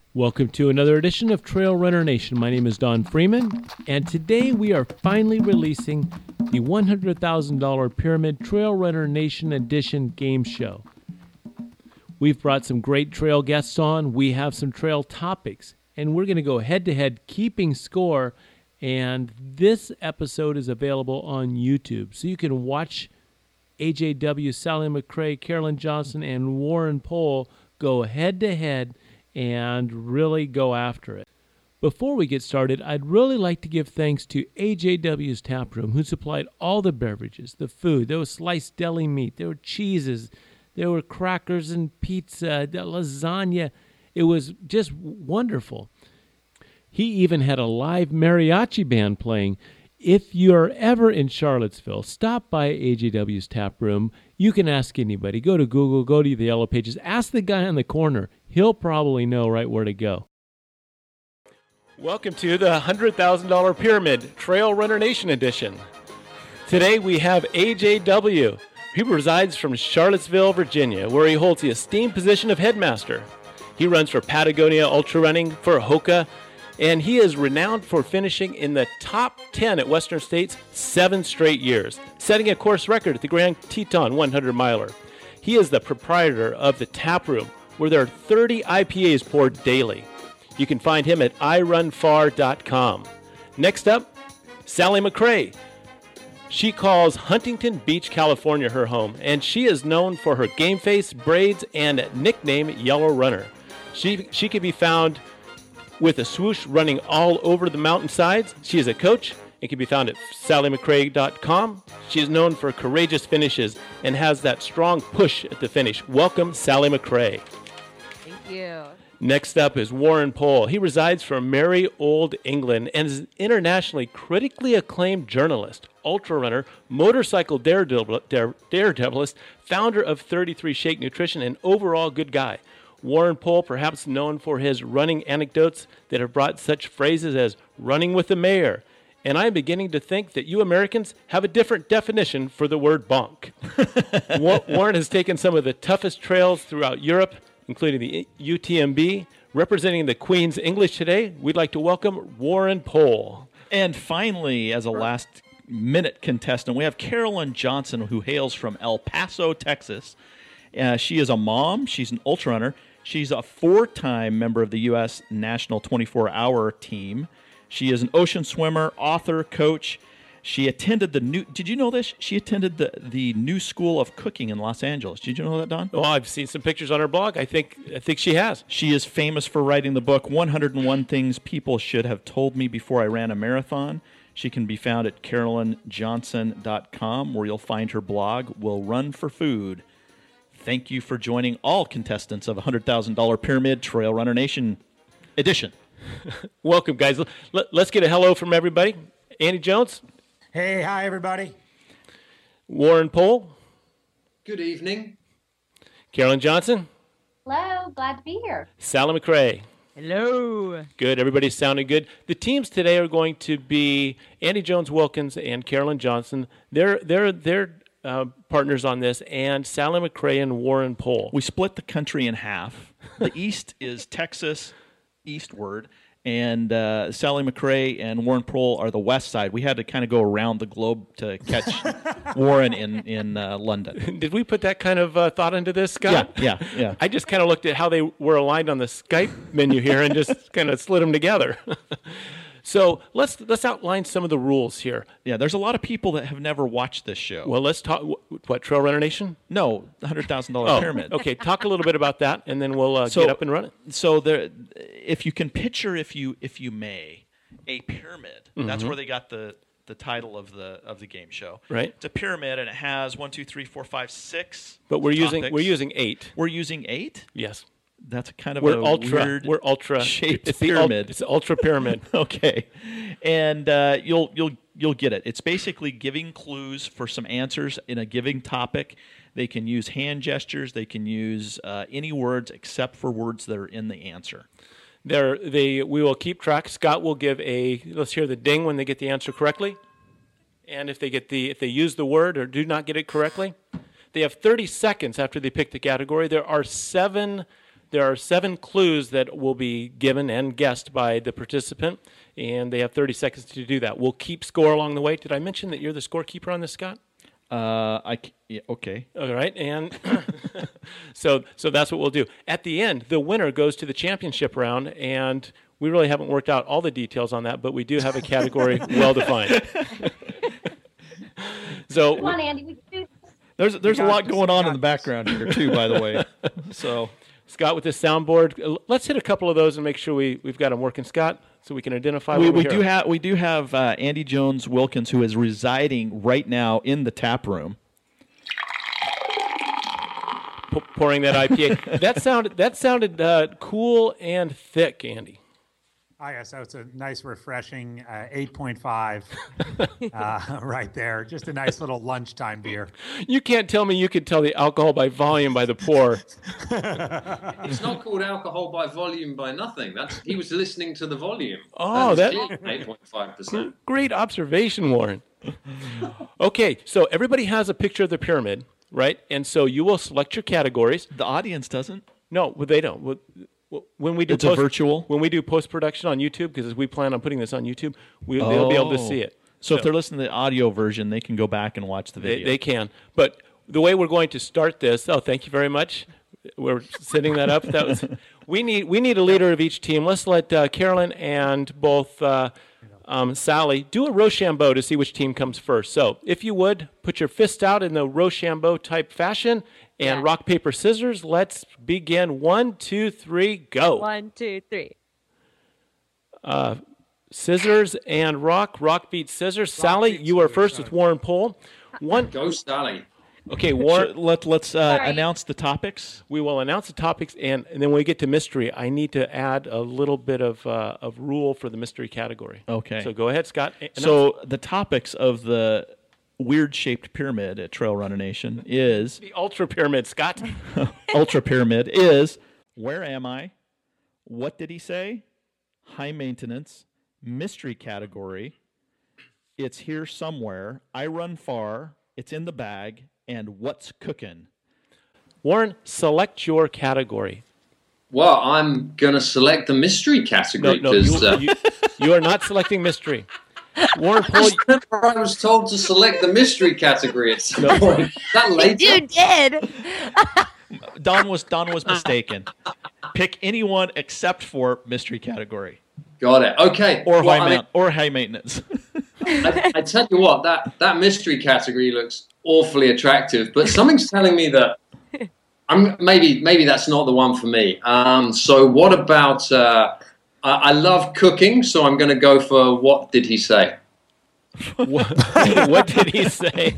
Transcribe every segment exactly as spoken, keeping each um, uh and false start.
Welcome to another edition of Trail Runner Nation. My name is Don Freeman, and today we are finally releasing the one hundred thousand dollars Pyramid Trail Runner Nation Edition game show. We've brought some great trail guests on. We have some trail topics, and we're going to go head-to-head keeping score, and this episode is available on YouTube, so you can watch A J W, Sally McRae, Carolyn Johnson, and Warren Pohl go head-to-head and really go after it. Before we get started, I'd really like to give thanks to A J W's Tap Room, who supplied all the beverages, the food. There was sliced deli meat, there were cheeses, there were crackers and pizza, lasagna. It was just wonderful. He even had a live mariachi band playing. If you're ever in Charlottesville, stop by A J W's Tap Room. You can ask anybody. Go to Google, go to the Yellow Pages. Ask the guy on the corner. He'll probably know right where to go. Welcome to the one hundred thousand dollars Pyramid Trail Runner Nation Edition. Today we have A J W. He resides from Charlottesville, Virginia, where he holds the esteemed position of headmaster. He runs for Patagonia Ultra Running, for Hoka, and he is renowned for finishing in the top ten at Western States seven straight years, setting a course record at the Grand Teton hundred miler. He is the proprietor of the Tap Room, where there are thirty I P As poured daily. You can find him at i run far dot com. Next up, Sally McRae. She calls Huntington Beach, California her home, and she is known for her game face, braids, and nickname Yellow Runner. She, she can be found with a swoosh running all over the mountainsides. She is a coach and can be found at sally mcrae dot com. She is known for courageous finishes and has that strong push at the finish. Welcome, Sally McRae. Thank you. Next up is Warren Pohl. He resides from merry old England and is an internationally critically acclaimed journalist, ultra runner, motorcycle daredevil, dare, daredevilist, founder of thirty-three Shake Nutrition, and overall good guy. Warren Pohl, perhaps known for his running anecdotes that have brought such phrases as running with the mayor. And I'm beginning to think that you Americans have a different definition for the word bonk. Warren has taken some of the toughest trails throughout Europe, including the U T M B. Representing the Queen's English today, we'd like to welcome Warren Pohl. And finally, as a last-minute contestant, we have Carolyn Johnson, who hails from El Paso, Texas. Uh, she is a mom. She's an ultra runner. She's a four-time member of the U S National twenty-four hour team. She is an ocean swimmer, author, coach. She attended the new, did you know this? She attended the, the New School of Cooking in Los Angeles. Did you know that, Don? Oh, I've seen some pictures on her blog. I think I think she has. She is famous for writing the book, one hundred one Things People Should Have Told Me Before I Ran a Marathon. She can be found at carolyn johnson dot com, where you'll find her blog, Will Run for Food. Thank you for joining all contestants of one hundred thousand dollars Pyramid Trail Runner Nation Edition. Welcome, guys. Let, let's get a hello from everybody. Andy Jones. Hey, hi, everybody. Warren Pohl. Good evening. Carolyn Johnson. Hello, glad to be here. Sally McRae. Hello. Good. Everybody's sounding good. The teams today are going to be Andy Jones Wilkins and Carolyn Johnson. They're they're they're uh, partners on this, and Sally McRae and Warren Pohl. We split the country in half. The east is Texas eastward, and uh, Sally McRae and Warren Pohl are the west side. We had to kind of go around the globe to catch Warren in, in uh, London. Did we put that kind of uh, thought into this, Scott? Yeah, yeah, yeah. I just kind of looked at how they were aligned on the Skype menu here and just kind of slid them together. So let's let's outline some of the rules here. Yeah, there's a lot of people that have never watched this show. Well, let's talk, what, Trail Runner Nation? No, one hundred thousand dollars Oh, Pyramid. okay, talk a little bit about that, and then we'll uh, So- get up and run it. So there, if you can picture, if you if you may, a pyramid. That's where they got the, the title of the of the game show. Right. It's a pyramid, and it has one, two, three, four, five, six. But we're using topics. we're using eight. We're using eight. Yes. That's kind of We're a ultra. weird We're ultra shaped it's the pyramid. ul- it's the ultra pyramid. Okay, and uh, you'll you'll you'll get it. It's basically giving clues for some answers in a given topic. They can use hand gestures. They can use uh, any words except for words that are in the answer. There, they we will keep track. Scott will give a let's hear the ding when they get the answer correctly, and if they get the if they use the word or do not get it correctly, they have thirty seconds after they pick the category. There are seven there are seven clues that will be given and guessed by the participant, and they have thirty seconds to do that. We'll keep score along the way. Did I mention that you're the scorekeeper on this, Scott? Uh, I c- yeah, okay. All right, and so so that's what we'll do. At the end, the winner goes to the championship round, and we really haven't worked out all the details on that, but we do have a category well defined. So Come on, Andy. We can do this. There's there's a got lot this, going we on got in the background here too, by the way. So Scott with this soundboard, uh, let's hit a couple of those and make sure we we've got them working, Scott, so we can identify. we, what we we're do hearing. have we do have uh, Andy Jones Wilkins, who is residing right now in the tap room. P- pouring that I P A. that sounded that sounded uh, cool and thick, Andy. Oh, yeah, so it's a nice, refreshing uh, eight point five uh, right there. Just a nice little lunchtime beer. You can't tell me you could tell the alcohol by volume by the pour. It's not called alcohol by volume by nothing. That's he was listening to the volume. Oh, that- eight point five percent. Great observation, Warren. Okay, so everybody has a picture of the pyramid, right? And so you will select your categories. The audience doesn't. No, well, they don't. Well, When we do It's a virtual? when we do post production on YouTube, because we plan on putting this on YouTube, we, they'll be able to Oh. see it. So, if they're listening to the audio version, they can go back and watch the They, video. they can. But the way we're going to start this, oh, thank you very much. We're setting that up. That was we need we need a leader of each team. Let's let uh, Carolyn and both uh, um, Sally do a Rochambeau to see which team comes first. So, if you would put your fist out in the Rochambeau type fashion and Yeah. rock paper scissors. Let's begin. One, two, three, go. One, two, three. Scissors and rock. Rock beats scissors. Sally, beats you are scissors, first with sorry. Warren Pohl. One. Go Sally. Okay, Sure, Warren. let let's uh, Sorry. announce the topics. We will announce the topics, and, and then when we get to mystery, I need to add a little bit of uh, of rule for the mystery category. Okay. So go ahead, Scott. A- announce. So the topics of the weird-shaped pyramid at Trail Runner Nation is the ultra pyramid, Scott. Ultra Pyramid is where am I? What did he say? High maintenance, mystery category. It's here somewhere. I run far. It's in the bag. And what's cooking? Warren, select your category. Well, I'm gonna select the mystery No, category no, because you, uh, you, you are not selecting mystery. Warren Pohl, I was told to select the mystery category at some point. Is that later? You did. Don was Don was mistaken. Pick anyone except for mystery category Got it. Okay. or Well, high I mean, mount, or high maintenance. I, I tell you what, that, that mystery category looks awfully attractive, but something's telling me that I'm maybe maybe that's not the one for me. Um, so what about? Uh, I, I love cooking, so I'm going to go for what did he say? what, what did he say?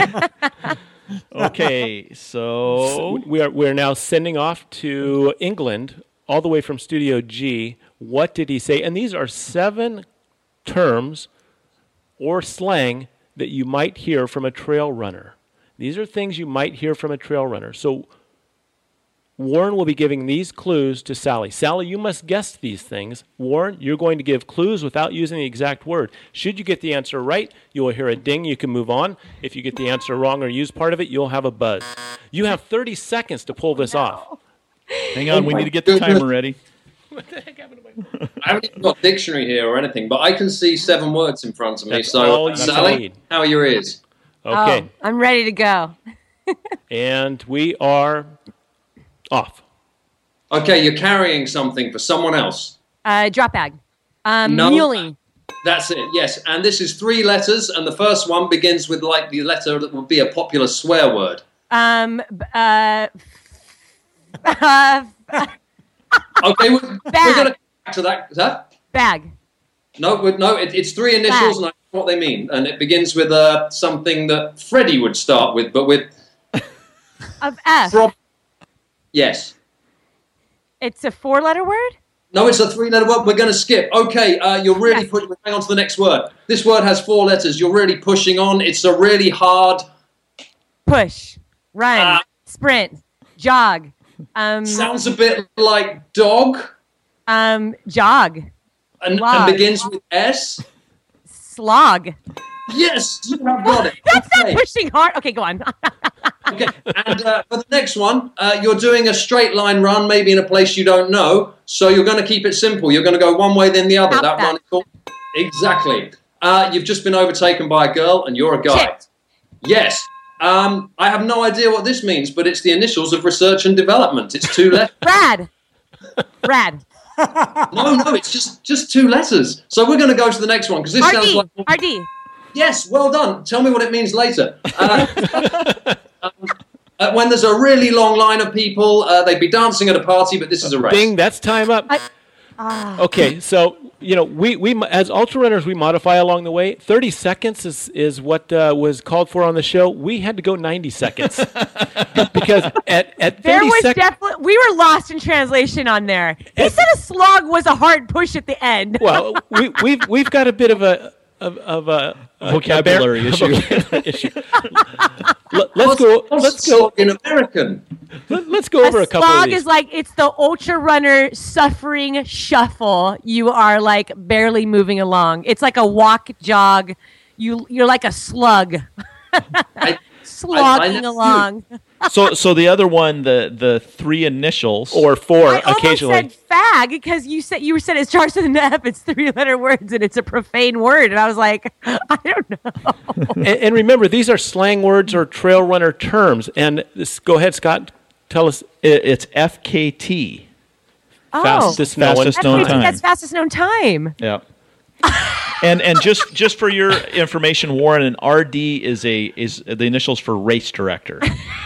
Okay, so We are we are now sending off to England, all the way from Studio G. What did he say? And these are seven terms or slang that you might hear from a trail runner. These are things you might hear from a trail runner. So Warren will be giving these clues to Sally. Sally, you must guess these things. Warren, you're going to give clues without using the exact word. Should you get the answer right, you will hear a ding. You can move on. If you get the answer wrong or use part of it, you'll have a buzz. You have thirty seconds to pull this off. hang on, we need to get the timer ready. I haven't even got a dictionary here or anything, but I can see seven words in front of me. That's so, all you Sally, need. how are your ears? Okay, Oh, I'm ready to go. and we are off. Okay, you're carrying something for someone else. Uh, drop bag. Um, No. muley. That's it, yes. And this is three letters, and the first one begins with like the letter that would be a popular swear word. Um, b- uh, uh, Okay, we're, we're Bag. going to come back to that. Is that? bag. No, we- no, it, it's three initials, Bag. and I know what they mean. And it begins with uh, something that Freddie would start with, but with Of F. prob- yes. It's a four-letter word. No, it's a three-letter word. We're going to skip. Okay, uh, you're really Yes. pushing. Hang on to the next word. This word has four letters. You're really pushing on. It's a really hard. Push. Run. Ah. Sprint. Jog. Um, Sounds a bit like dog, um, jog. and, and Log. begins with S. Slog. Yes, you have got it. That's Okay. not pushing hard. Okay, go on. Okay, and uh, for the next one, uh, you're doing a straight line run, maybe in a place you don't know. So you're going to keep it simple. You're going to go one way, then the other. Stop that that. run is called exactly. Uh, you've just been overtaken by a girl, and you're a guy. Shit. Yes. Um, I have no idea what this means, but it's the initials of research and development. It's two letters. Rad. Rad. No, no, it's just just two letters. So we're going to go to the next one because this R sounds D. like. R D. Yes, well done. Tell me what it means later. Uh, um, uh, when there's a really long line of people, uh, they'd be dancing at a party, but this is a race. Bing, that's time up. I- Ah. Okay, so you know we, we as ultra runners we modify along the way. Thirty seconds is is what uh, was called for on the show. We had to go ninety seconds because at at There thirty was seconds. definitely we were lost in translation on there. He said a slog was a hard push at the end. Well, we we've we've got a bit of a of, of a, a Vocabulary a issue. vocabulary issue. Let, let's go. What's Let's go. in American. Let, let's go over a, a couple of slog these. is like it's the ultra runner suffering shuffle. You are like barely moving along. It's like a walk jog. You you're like a slug, I, slogging I never along. So, so the other one, the the three initials, or four I almost occasionally. said fag because you said you said it starts with an F. It's three letter words and it's a profane word. And I was like, I don't know. and, and remember, these are slang words or trail runner terms. And this, go ahead, Scott. Tell us. it, it's F K T. Oh, Fastest known. Fastest that's, known crazy. time. That's fastest known time. Yeah. and and just just for your information, Warren, an R D is a is the initials for race director.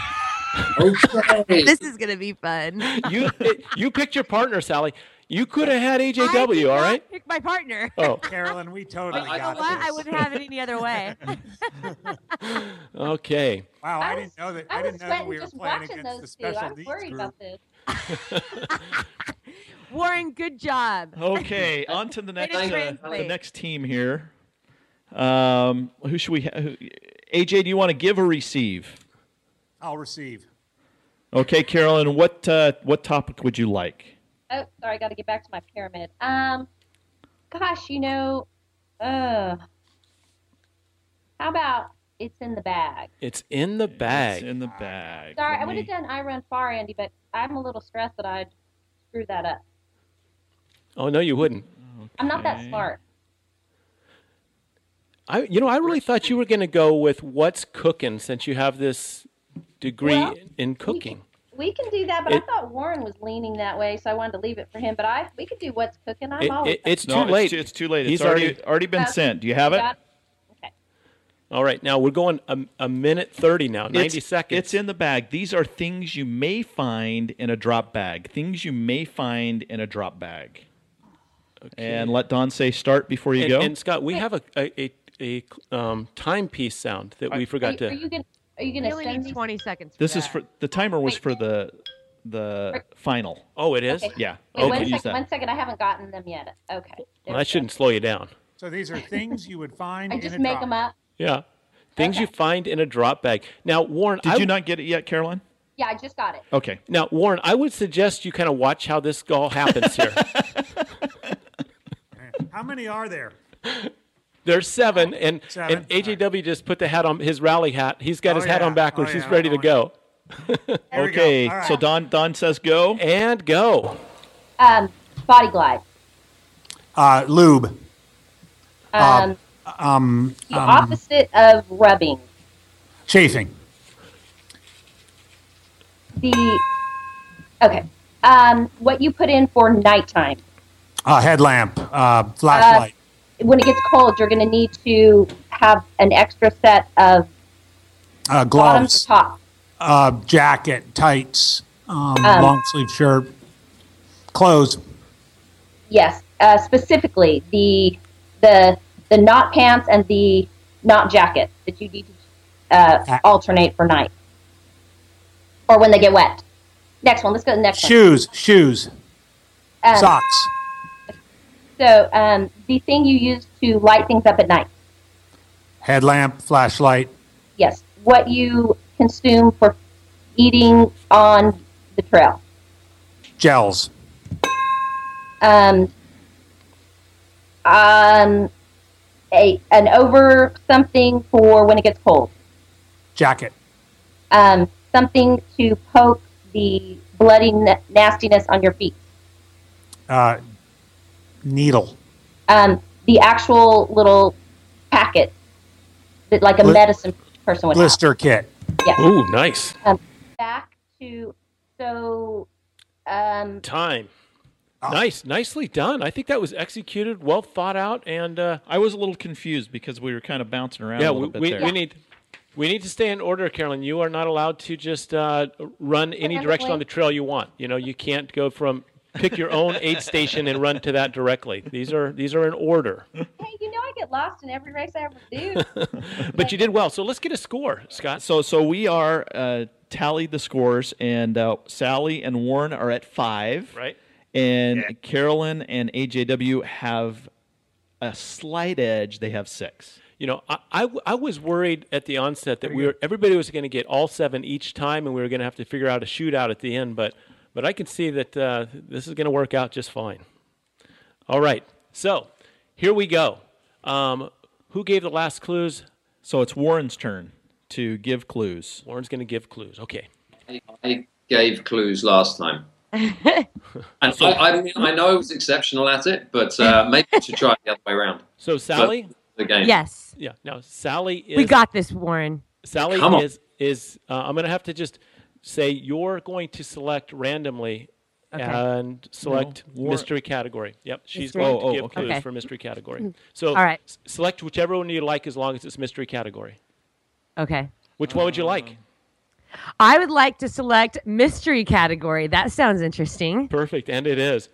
Okay. This is gonna be fun. You you picked your partner, Sally. You could have had A J I W, did all not right? pick my partner. Oh, Carolyn, we totally I- I You know got what? this. I wouldn't have it any other way. okay. Wow, I, I didn't know that. I I, was didn't know that sweating we were just playing watching against the those two. special I was needs worried group. about this. Warren, good job. Okay, on to the next to uh, the translate. next team here. Um, who should we? Ha- who, A J, do you want to give or receive? I'll receive. Okay, Carolyn, what uh, what topic would you like? Oh, sorry, I got to get back to my pyramid. Um, gosh, you know, uh, how about it's in the bag? It's in the bag. It's in the bag. Sorry, Let I would me- have done I Run Far, Andy, but I'm a little stressed that I'd screw that up. Oh no, you wouldn't. I'm not that Okay. smart. I you know, I really thought you were going to go with what's cooking since you have this degree Well, in cooking. We can do that, but It- I thought Warren was leaning that way, so I wanted to leave it for him. But I, we could do what's cooking. I'm It- always. it- it's No, too late. It's, it's too late. He's it's already already- already been Okay. sent. Do you have it? Got- Okay. All right, now we're going a, a minute thirty now, ninety it's, seconds. It's in the bag. These are things you may find in a drop bag. Things you may find in a drop bag. And let Don say start before you and, go. and Scott, we have a a, a, a um, timepiece sound that we Are forgot you, are to. you gonna? Are you We gonna only send need these? twenty seconds. For this is that. for the timer was for the the final. Oh, it is. Okay. Yeah. Wait, okay. one, Use sec- that. one second. I haven't gotten them yet. Okay. There Well, we that go. shouldn't slow you down. So these are things you would find I in just a make drop. them up. Yeah, things Okay. you find in a drop bag. Now, Warren, Did I, you not get it yet, Caroline? Yeah, I just got it. Okay. Now, Warren, I would suggest you kind of watch how this all happens here. How many are there? There's seven, and Seven, and A J W just put the hat on his rally hat. He's got Oh, his hat yeah. on backwards. Oh, He's yeah. ready to Oh, go. There we go. Okay. All right. So Don Don says go. And go. Um, Body Glide. Uh, lube. Um, Um, the opposite of rubbing. chafing. The okay. Um, what you put in for nighttime. Uh, headlamp. Uh, flashlight. When it gets cold, you're going to need to have an extra set of Uh, bottoms gloves. or tops. Uh, jacket. Tights. Um, Um, long sleeve shirt. Clothes. Yes, uh, specifically the the the not pants and the not jacket that you need to uh, Ah. alternate for night or when they get wet. Next one. Let's go to the next Shoes. Shoes. one. Um, Socks. So um, the thing you use to light things up at night. Headlamp. Flashlight. Yes. What you consume for eating on the trail. Gels. Um, um, a an over something for when it gets cold. Jacket. Um, something to poke the bloody na- nastiness on your feet. Uh, needle. Um, the actual little packet that like a Bli- medicine person would Blister kit. have. Yes. Ooh, nice. Um, back to so um, Time. Oh. Nice, nicely done. I think that was executed, well thought out, and uh, I was a little confused because we were kind of bouncing around yeah, a we, little bit we, there. we need we need to stay in order, Carolyn. You are not allowed to just uh, run any direction on the trail you want. You know, you can't go from pick your own aid station and run to that directly. These are these are in order. hey, you know I get lost in every race I ever do. But you did well. So let's get a score, Scott. So, so we are uh, tallied the scores, and uh, Sally and Warren are at five. Right. And Yeah. Carolyn and A J W have a slight edge. They have six. You know, I, I, I was worried at the onset that we were everybody was going to get all seven each time, and we were going to have to figure out a shootout at the end. But but I can see that uh, this is going to work out just fine. All right, so here we go. Um, who gave the last clues? So it's Warren's turn to give clues. Warren's going to give clues. Okay. I gave clues last time. And I, I, mean, I know I was exceptional at it, but uh, maybe we should try it the other way around. So Sally, The game. Yes. yeah. Now Sally is We got this, Warren. Sally Come on. is is. Uh, I'm going to have to just say you're going to select randomly Okay. and select No, Warren- mystery category. Yep, she's Mystery? going Oh, to oh, give okay. clues Okay. for mystery category. So All right. s- select whichever one you like as long as it's mystery category. Okay. Which one would you like? I would like to select mystery category. That sounds interesting. Perfect, and it is.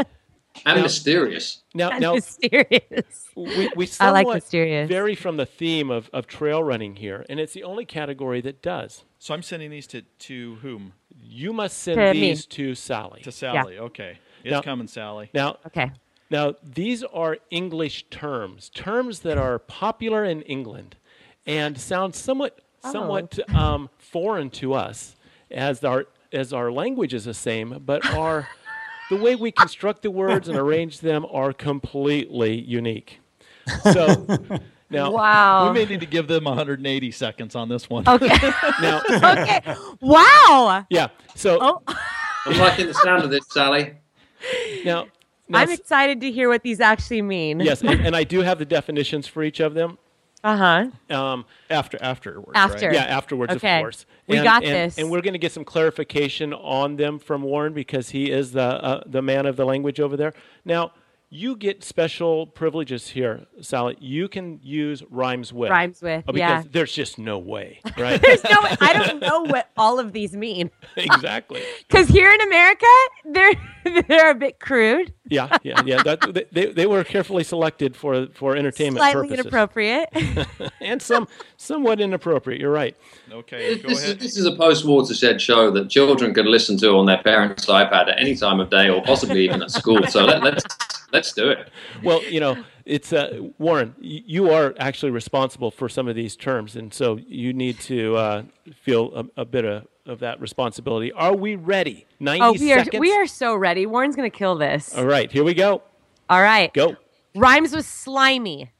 And mysterious. Now, And now mysterious. we, we I like somewhat mysterious. vary from the theme of, of trail running here, and it's the only category that does. So I'm sending these to, to whom? You must send To me. these to Sally. To Sally. Okay. It's Now- coming, Sally. Now, Okay. Now, these are English terms, terms that are popular in England and sound somewhat somewhat um, foreign to us as our as our language is the same, but are the way we construct the words and arrange them are completely unique. So now, Wow. We may need to give them one hundred eighty seconds on this one. Okay. now, okay. Wow. yeah. So Oh, I'm liking the sound of this, Sally. now, now I'm s- excited to hear what these actually mean. yes, and, and I do have the definitions for each of them. Uh huh. Um, After afterwards. After. Right? Yeah, afterwards, Okay. of course. We And- got and- this. And we're going to get some clarification on them from Warren because he is the uh, the man of the language over there. Now, you get special privileges here, Sally. You can use rhymes with. Rhymes with, Oh, because yeah. there's just no way, right? There's no. I don't know what all of these mean. Exactly. Because here in America, they're they're a bit crude, Yeah, yeah, yeah. That, they, they were carefully selected for for entertainment slightly purposes, inappropriate. and some somewhat inappropriate. You're right. Okay, go This is, ahead. this is a post-watershed show that children could listen to on their parents' iPad at any time of day, or possibly even at school. So let, let's let's do it. Well, you know, it's uh, Warren. y- You are actually responsible for some of these terms, and so you need to uh, feel a, a bit of, of that responsibility. Are we ready? Ninety oh, we are seconds. we are so ready. Warren's gonna kill this. All right, here we go. All right. Go. Rhymes with slimy.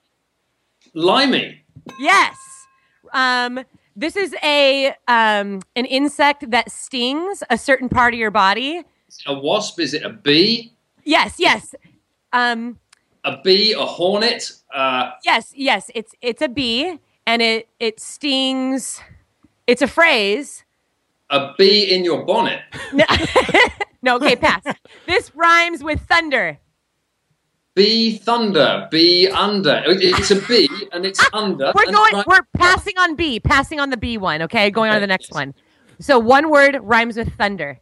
Limey. Yes. Um, this is a um, an insect that stings a certain part of your body. Is it a wasp? Is it a bee? Yes, yes. Um, A bee? A hornet? Uh, yes, yes. It's it's a bee, and it it stings. It's a phrase. a bee in your bonnet? No, no okay, pass. This rhymes with thunder. Bee thunder. Bee under. It's a bee and it's under. We're and going. like- We're passing on B. Passing on the B one. Okay, going on to the next one. So one word rhymes with thunder.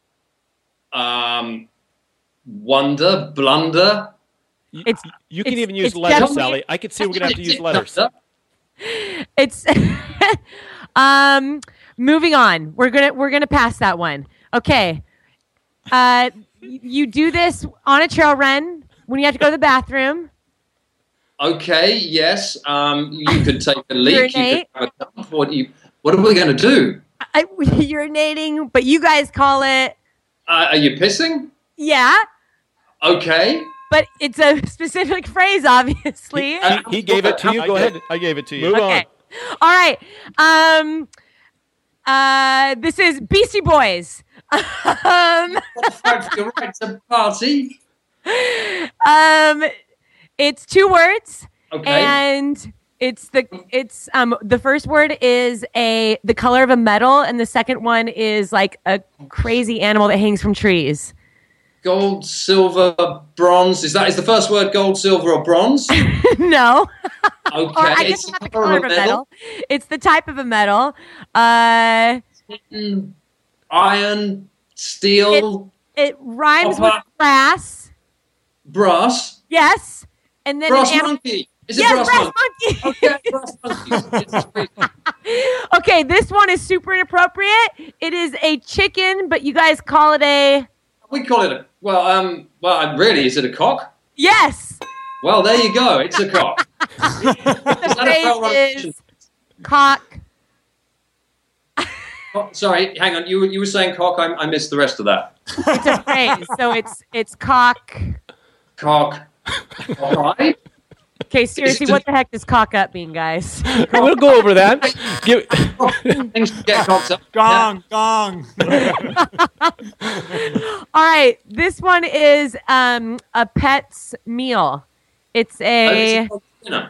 Um, wonder. Blunder. It's You can It's- even use it's letters, definitely- Sally. I could see we're gonna have to use letters. Thunder. it's. um, moving on. We're gonna we're gonna pass that one. Okay. Uh, y- you do this on a trail run when you have to go to the bathroom. Okay. Yes. Um, you could take a leak. You Urinate. could have a dump. What, do you, what are we going to do? I, urinating, but you guys call it Uh, are you pissing? yeah. Okay. But it's a specific phrase, obviously. Uh, He gave it to you. I Go ga- ahead. I gave it to you. Move Okay. on. All right. Um, Uh, this is Beastie Boys. um, Fight for your right to party. um, it's two words, Okay. and it's the it's um the first word is a the color of a metal, and the second one is like a crazy animal that hangs from trees. Gold, silver, bronze. Is that is the first word gold, silver, or bronze? No. Okay. Or I guess It's not the color color of of a metal. It's the type of a metal. Uh, Mm, iron, steel, it rhymes Copper. with brass. brass. Yes. And then Brass an animal. monkey. Is it Yes, brass, brass monkey? monkey. Okay, brass monkey. It's great. Okay, this one is super inappropriate. It is a chicken, but you guys call it a We call it a well. Um. Well, really, is it a cock? yes. Well, there you go. It's a cock. The that a well-run phrase chicken? is cock. Oh, sorry, hang on. You were- you were saying cock. I, I missed the rest of that. It's a phrase, so it's it's cock. Cock. All right. Okay, seriously, what the heck does cock up mean, guys? We'll go over that. Give, Things get cocked up. Gong, gong. All right, this one is um a pet's meal. It's Oh, a is it dog's dinner?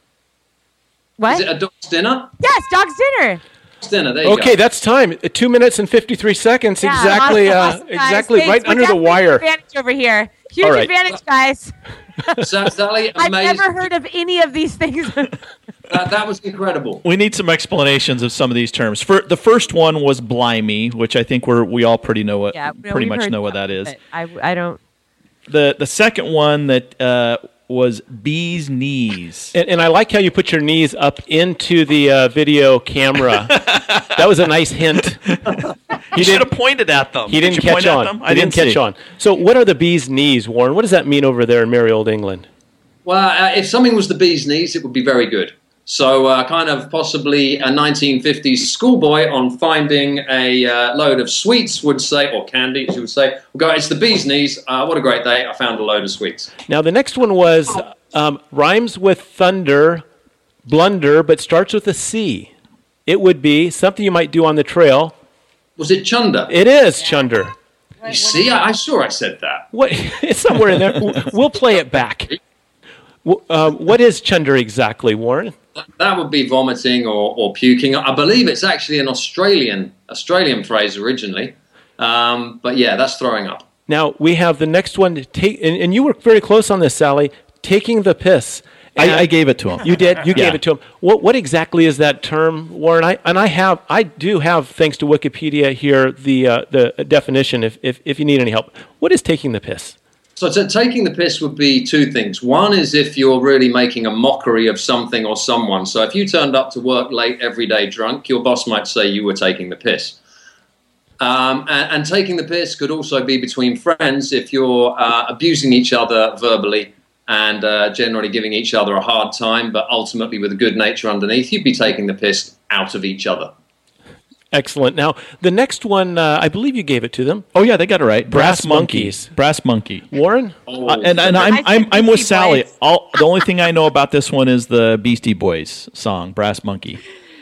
what? Is it a dog's dinner? Yes, dog's dinner. Dog's dinner. There you okay, go. that's time. Uh, Two minutes and fifty-three seconds. Yeah, exactly. awesome, uh, awesome, guys. exactly. Thanks. Right We're under the definitely wire. Advantage over here. Huge All right. advantage, guys. Sa- Sally, I've amazing. never heard of any of these things. That, that was incredible. We need some explanations of some of these terms. For the first one was blimey, which I think we're we all pretty know what yeah, pretty we've much heard know what some, that is. but I I don't. The the second one that uh, was bee's knees. And, and I like how you put your knees up into the uh, video camera. That was a nice hint. He should have pointed at them. He Did didn't you catch point at on. them? He I didn't didn't catch see. on. So, what are the bee's knees, Warren? What does that mean over there in merry old England? Well, uh, if something was the bee's knees, it would be very good. So, uh, kind of possibly a nineteen fifties schoolboy on finding a uh, load of sweets would say, or candy, as you would say, well, go, it's the bee's knees. Uh, what a great day. I found a load of sweets. Now, the next one was um, rhymes with thunder, blunder, but starts with a C. It would be something you might do on the trail. Was it chunder? It is chunder. You see, I, I'm sure I said that. What? It's somewhere in there. W- We'll play it back. W- Uh, what is chunder exactly, Warren? That would be vomiting or, or puking. I believe it's actually an Australian Australian phrase originally. Um, but yeah, that's throwing up. Now we have the next one. To take, and, and you were very close on this, Sally. Taking the piss. And I, I gave it to him. You did. You Yeah. gave it to him. What What exactly is that term, Warren? I and I have. I do have, thanks to Wikipedia here, the uh, the definition. If, if if you need any help, what is taking the piss? So t- taking the piss would be two things. One is if you're really making a mockery of something or someone. So if you turned up to work late every day drunk, your boss might say you were taking the piss. Um, and, and taking the piss could also be between friends if you're uh, abusing each other verbally and uh, generally giving each other a hard time, but ultimately with a good nature underneath, you'd be taking the piss out of each other. Excellent. Now the next one, uh, I believe you gave it to them. Oh yeah, they got it right. Brass Brass, monkey. monkeys. Brass monkey. Warren. Oh, Uh, and and I'm I I'm said I'm with Beastie Sally. Boys. All the only thing I know about this one is the Beastie Boys song, Brass Monkey.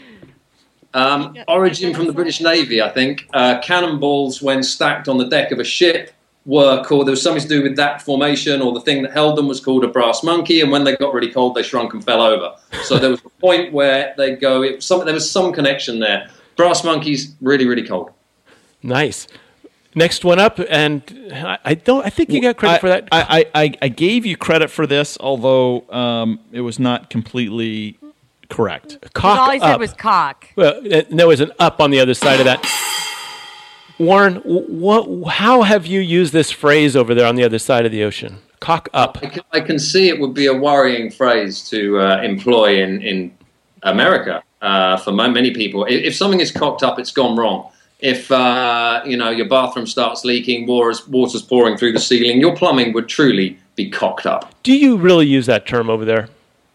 Um, origin from the British Navy, I think. Uh, cannonballs, when stacked on the deck of a ship, were called, there was something to do with that formation, or the thing that held them was called a brass monkey, and when they got really cold, they shrunk and fell over. So there was a point where they go, it was some, there was some connection there. Brass monkeys, really, really cold. Nice. Next one up, and I, I don't. I think you got credit I, for that. I, I, I- I gave you credit for this, although um, it was not completely correct. Cock All he said up. was cock. Well, uh, there was an up on the other side of that. Warren, what? How have you used this phrase over there on the other side of the ocean? Cock up. I can, I can see it would be a worrying phrase to uh, employ in, in America uh, for mo- many people. If, if something is cocked up, it's gone wrong. If uh, you know your bathroom starts leaking, water's, water's pouring through the ceiling, your plumbing would truly be cocked up. Do you really use that term over there?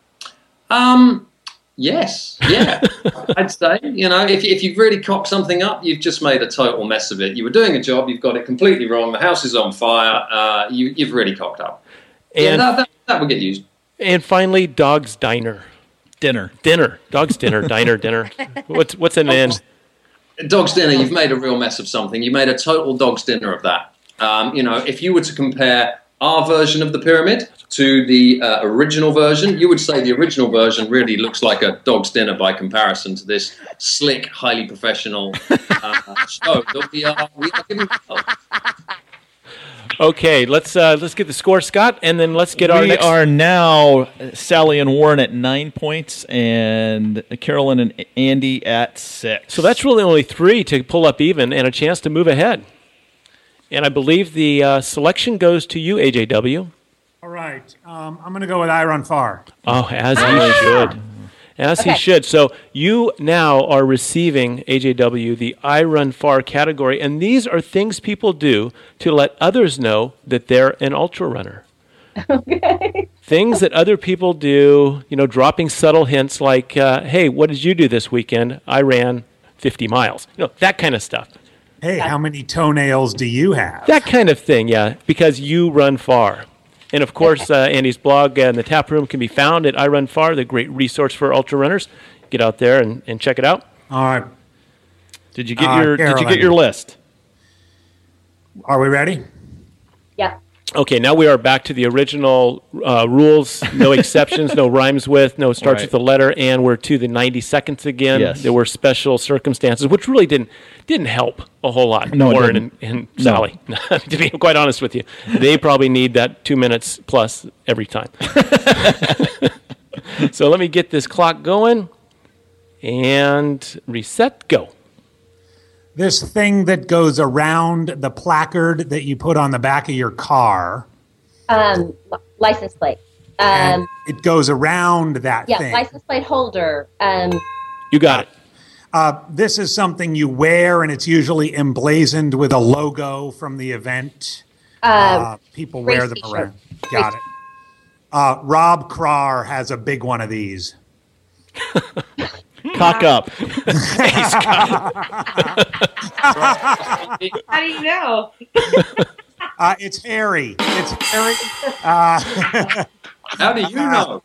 Um, yes, yeah, I'd say. You know, if if you've really cocked something up, you've just made a total mess of it. You were doing a job, you've got it completely wrong. The house is on fire. Uh, you you've really cocked up. Yeah, And that, that that would get used. and finally, dog's diner. Dinner. Dinner. Dog's dinner. Diner. Dinner. What's what's an end? dog's dinner, you've made a real mess of something. You made a total dog's dinner of that. Um, you know, if you were to compare our version of the pyramid to the uh, original version, you would say the original version really looks like a dog's dinner by comparison to this slick, highly professional uh, show that we are, we are giving. Okay, let's uh, let's get the score, Scott, and then let's get our we next. are now Sally and Warren at nine points, and Carolyn and Andy at six. So that's really only three to pull up even and a chance to move ahead. And I believe the uh, selection goes to you, A J W. All right. Um, I'm going to go with I Run Far. Oh, as he should. As Okay. he should. So you now are receiving, A J W, the I Run Far category. And these are things people do to let others know that they're an ultra runner. Okay. Things that other people do, you know, dropping subtle hints like, uh, hey, what did you do this weekend? I ran fifty miles. You know, that kind of stuff. Hey, how many toenails do you have? That kind of thing, yeah, because you run far. And of course, uh, Andy's blog uh, in the tap room can be found at I Run Far, the great resource for ultra runners. Get out there and, and check it out. All right. Did you get Uh, your Did you Carolyn. get your list? Are we ready? Yeah. Okay, now we are back to the original uh, rules. No exceptions, no rhymes with, no starts Right. with a letter, and we're to the ninety seconds again. Yes. There were special circumstances, which really didn't didn't help a whole lot. No, it Warren and, didn't. and Sally, to be quite honest with you. They probably need that two minutes plus every time. So let me get this clock going and reset, go. This thing that goes around the placard that you put on the back of your car, Um, li- license plate. and Um, it goes around that yeah, thing. license plate holder. Um, You got it. Uh, this is something you wear, and it's usually emblazoned with a logo from the event. uh, Uh, people wear race them t-shirt. around. Got it. Uh, Rob Krar has a big one of these. Cock up. How do you know? Uh, it's hairy. It's hairy. Uh, How do you know?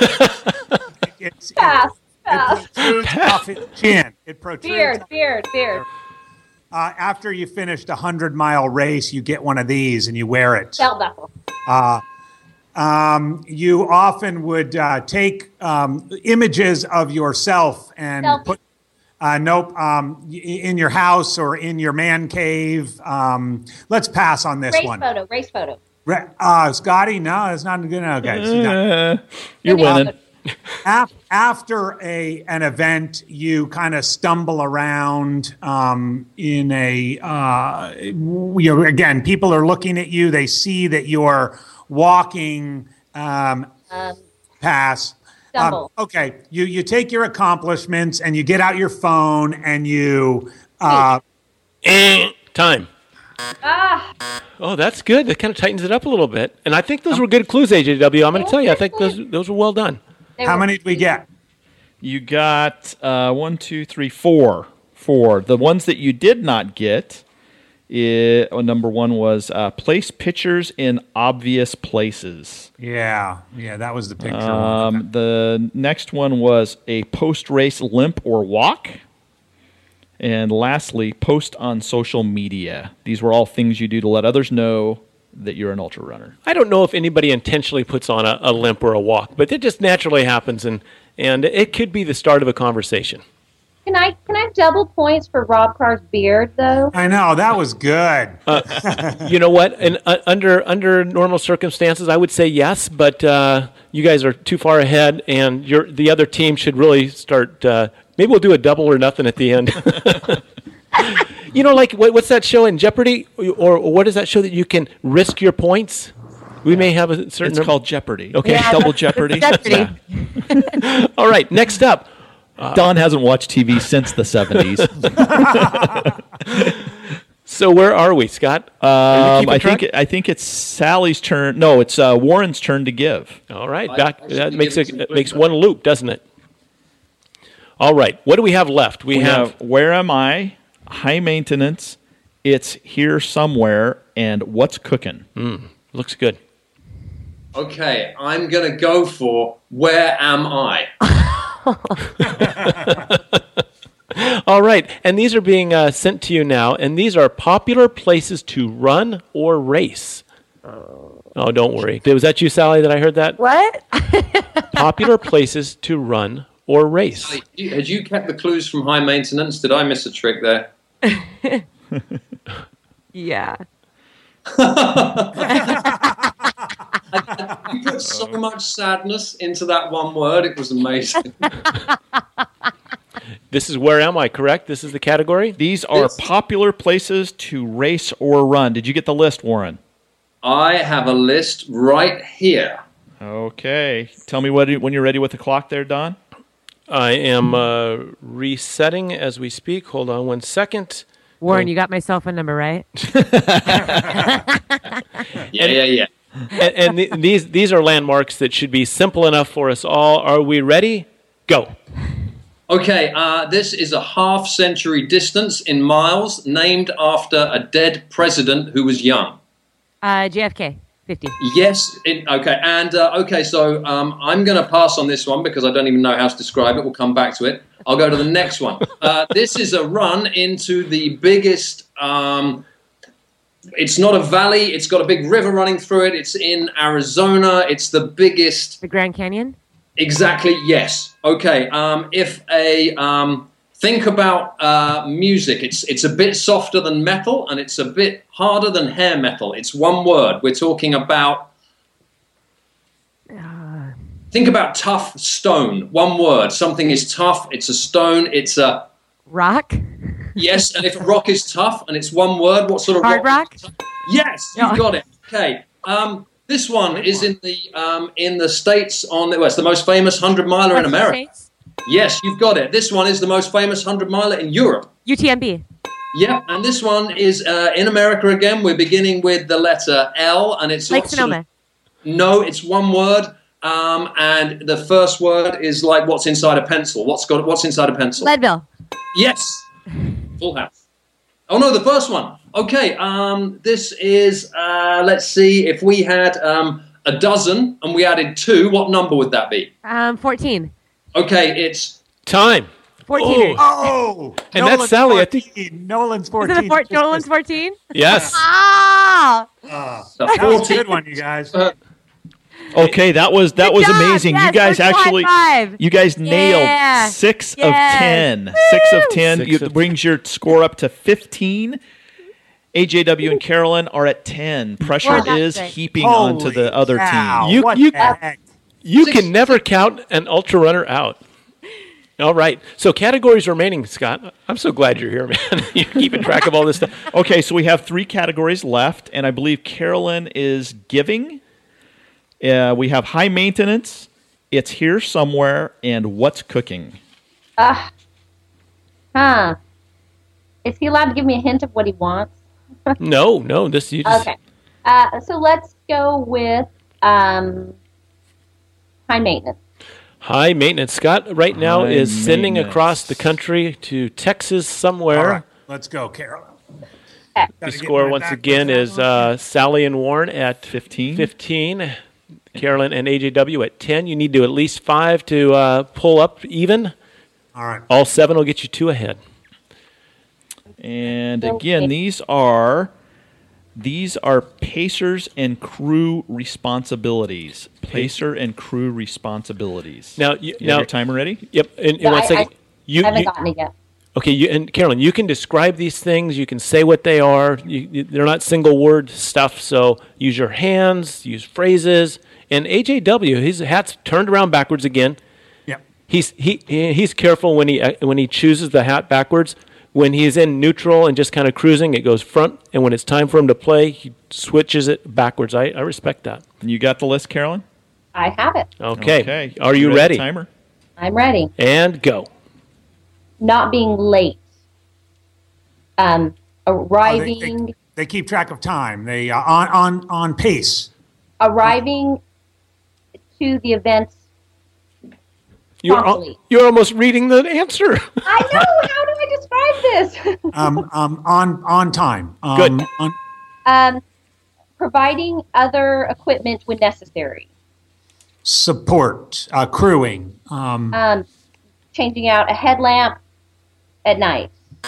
it's, it, pass, it pass. protrudes off his chin. It protrudes. Beard, beard, beard. Uh, after you finished a hundred mile race, you get one of these and you wear it. Belt buckle. Uh, um, you often would uh, take um, images of yourself and Selfie. put. Uh, nope. Um, y- in your house or in your man cave. Um, let's pass on this Race one. photo, race photo. Re- Uh, Scotty, no, it's not good. Okay. so not- Uh, you're Finish winning. photo. Af- after a an event, you kind of stumble around um, in a. Uh, you again, people are looking at you. They see that you're walking um, Um, past. Um, stumble. okay, you you take your accomplishments and you get out your phone and you. Uh, Eh, time. ah, Oh, that's good. That kind of tightens it up a little bit. And I think those were good clues, A J W. I'm going to tell you, I think those those were well done. they how were- many did we get? You got uh, one, two, three, four. Four. The ones that you did not get, i- uh, number one was uh, place pictures in obvious places. Yeah, yeah, that was the picture. Um, the next one was a post-race limp or walk. And lastly, post on social media. These were all things you do to let others know that you're an ultra runner. I don't know if anybody intentionally puts on a, a limp or a walk, but it just naturally happens, and, and it could be the start of a conversation. Can I can I have double points for Rob Carr's beard though? I know that was good. You know what? And uh, under under normal circumstances, I would say yes, but uh, you guys are too far ahead, and your the other team should really start. Uh, maybe we'll do a double or nothing at the end. You know, like what, what's that show in Jeopardy, or, or what is that show that you can risk your points? We may have a certain. It's number- called Jeopardy. Okay. Yeah. Double Jeopardy. Jeopardy. All right. Next up. Don hasn't watched T V since the seventies. So where are we, Scott? Are you Um, keeping I track? think I think it's Sally's turn. No, it's uh, Warren's turn to give. All right, I- back. I should That be makes giving it some it makes quick one loop, doesn't it? All right. What do we have left? We, We have, have Where Am I? High Maintenance. It's Here Somewhere. And What's Cooking? looks good. Okay, I'm going to go for Where Am I? All right, and these are being uh, sent to you now, and these are popular places to run or race. Oh, don't worry. Was that you, Sally, that I heard that? What? Popular places to run or race. Had you, had you kept the clues from high maintenance? Did I miss a trick there? Yeah. You put so much sadness into that one word. It was amazing. This is Where Am I, correct? This is the category? These are Yes. popular places to race or run. Did you get the list, Warren? I have a list right here. Okay. Tell me what, when you're ready with the clock there, Don. I am uh, resetting as we speak. Hold on one second. Warren, you got my cell phone number, right? Yeah, yeah, yeah. and and th- these these are landmarks that should be simple enough for us all. Are we ready? Go. Okay, uh, this is a half-century distance in miles, named after a dead president who was young. Uh, J F K, fifty. Yes. It, okay. And uh, okay, so um, I'm going to pass on this one because I don't even know how to describe it. We'll come back to it. I'll go to the next one. Uh, this is a run into the biggest. Um, it's not a valley. It's got a big river running through it. It's in Arizona. It's the biggest. The Grand Canyon? Exactly. Yes. Okay. Um, if a um, think about uh, music, it's it's a bit softer than metal, and it's a bit harder than hair metal. It's one word. We're talking about. Uh, Think about tough stone. One word. Something is tough. It's a stone. It's a rock? yes. And if a rock is tough and it's one word, what sort of Hard rock? Yes, you've No. got it. Okay. Um, this one is in the um, in the States. On the well, it's the most famous hundred miler in Western America. States? Yes, you've got it. This one is the most famous hundred miler in Europe. U T M B. Yeah, and this one is uh, in America again. We're beginning with the letter L, and it's Lake also- Sonoma. No, it's one word, um, and the first word is like what's inside a pencil. What's got what's inside a pencil? Leadville. Yes, full house. Oh no, the first one. Okay, um, this is. Uh, let's see. If we had um, a dozen and we added two, what number would that be? Um, fourteen. Okay, it's Time. fourteen. Oh. Oh, And that's Sally, I think- fourteen. Nolan's Is fourteen. it a four- Nolan's fourteen? Yes. Ah! Uh, the that was a fourteen. good one, you guys. Uh, Okay, that was that Good was job. amazing. Yes, you guys virtual high actually, five. you guys nailed Yeah. six Yes. of ten. Six of ten. Six You, of brings your score up to fifteen. A J W and Carolyn are at ten. Pressure Well, that's is great. heaping onto Holy the other cow, team. You- what you- the heck? You Six- can never count an ultra runner out. All right. So categories remaining, Scott. I'm so glad you're here, man. You're keeping track of all this stuff. Okay, so we have three categories left, and I believe Carolyn is giving. Uh, we have high maintenance, it's here somewhere, and what's cooking. Uh, huh. Is he allowed to give me a hint of what he wants? No, no. This you just, Okay. Uh, so let's go with um, high maintenance. high maintenance. Scott right now High is sending maintenance. across the country to Texas somewhere. All right, let's go, Carolyn. Okay. The score once again is uh, Sally and Warren at Fifteen. fifteen. Carolyn and A J W at ten. You need to at least five to uh, pull up even. All right. All seven will get you two ahead. And again, these are these are pacers and crew responsibilities. Pacer and crew responsibilities. Now, you, you now, have your timer ready? yep. And, and Yeah, one I- second. I- you, I haven't you- gotten it yet. okay, you, and Carolyn, you can describe these things. You can say what they are. You, you- they're not single word stuff. So use your hands, use phrases. And A J W, his hat's turned around backwards again. Yeah. He's he he's careful when he uh, when he chooses the hat backwards. When he's in neutral and just kind of cruising, it goes front. And when it's time for him to play, he switches it backwards. I, I respect that. You got the list, Carolyn? I have it. Okay. Okay. Are you ready? Timer. I'm ready. And go. Not being late. Um, Oh, they, arriving, they, they keep track of time. They uh, on on on pace. arriving to the events. You're, al- Properly. you're almost reading the answer. I know. How do I describe this? Um, um, on on time. Um, Good. On, um, providing other equipment when necessary. support, uh, crewing. Um, Um, changing out a headlamp. at night.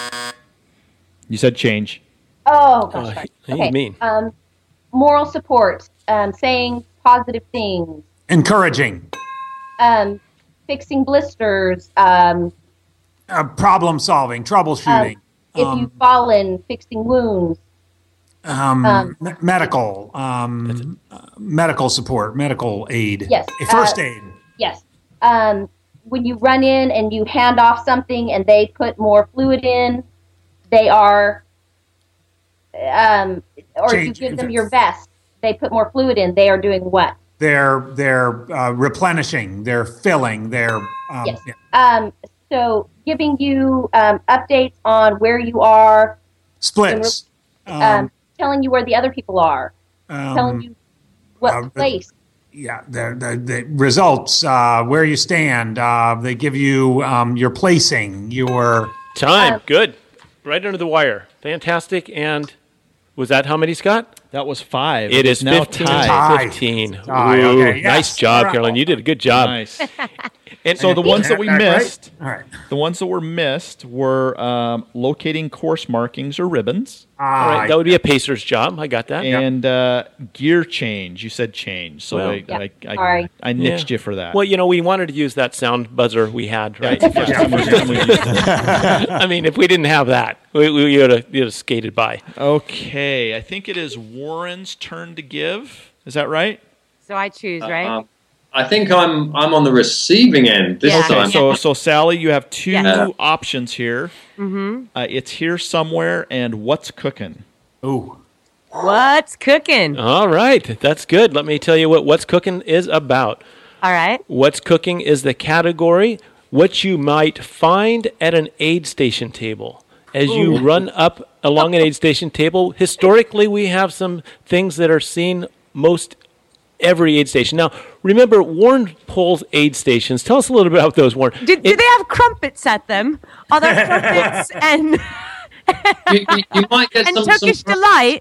You said change. Oh, gosh. Oh, sorry. you Okay. mean. Um, moral support, um, saying positive things, Encouraging. um, fixing blisters, um, Uh, problem solving. Troubleshooting. if Um, you've fallen, fixing wounds. um, um, me- medical. Um, uh, medical support. Medical aid. Yes, A first uh, aid. Yes. Um, when you run in and you hand off something and they put more fluid in, they are, um, or if you Change- give them your vest, they put more fluid in, they are doing what? They're they're uh, replenishing. They're filling. They're um, Yes. yeah. Um, so giving you um, updates on where you are, splits. um, Um, telling you where the other people are, telling um, you what uh, place. yeah, the, the, the results, uh, where you stand. Uh, they give you um, your placing, your Time. Um, Good. Right under the wire. Fantastic. And was that how many, Scott? That was five. It is now fifteen. tied. Tie. fifteen. Tie, Ooh, okay, yes. Nice job, All right. Carolyn. You did a good job. Nice. And So the ones that we Back, right? missed, All right. the ones that were missed were um, locating course markings or ribbons, all Ah, right, that would be a pacer's job. I got that. and uh, gear change. You said change, so Well, I, Yeah, I, I, sorry. I nixed you for that. Well, you know, we wanted to use that sound buzzer we had, right? It's the first time we- time we used it. I mean, if we didn't have that, we, we would have, have skated by. Okay, I think it is Warren's turn to give. Is that right? So I choose, right? Um, I think I'm I'm on the receiving end this Yeah. Okay, time. so so Sally, you have two Yeah. options here. Mm-hmm. Uh, it's here somewhere, and what's cooking? Ooh. What's cooking? All right, that's good. Let me tell you what What's Cooking is about. All right. What's Cooking is the category what you might find at an aid station table. As you run up along an aid station table, historically we have some things that are seen most every aid station. Now, remember, Warren pulls aid stations. Tell us a little bit about those, Warren. Do, do It- they have crumpets at them? Are there crumpets and, You, you, you might get and some, Turkish some delight?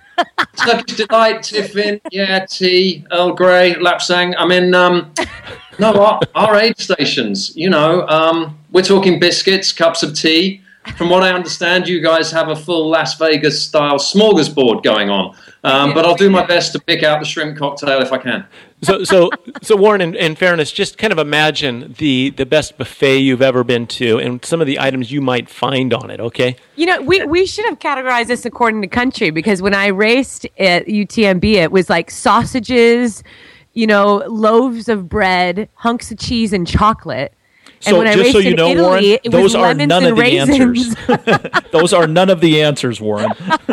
Turkish delight, tiffin, yeah, tea, Earl Grey, lapsang. I mean, um, no, our, our aid stations. You know, um, we're talking biscuits, cups of tea. From what I understand, you guys have a full Las Vegas style smorgasbord going on. Um, but I'll do my best to pick out the shrimp cocktail if I can. So, so, so Warren, in, in fairness, just kind of imagine the, the best buffet you've ever been to and some of the items you might find on it, okay? You know, we, we should have categorized this according to country because when I raced at U T M B, it was like sausages, you know, loaves of bread, hunks of cheese, and chocolate. And So when I just raced so you in know, Italy, Warren, it was those are lemons none and of the raisins. answers. Those are none of the answers, Warren.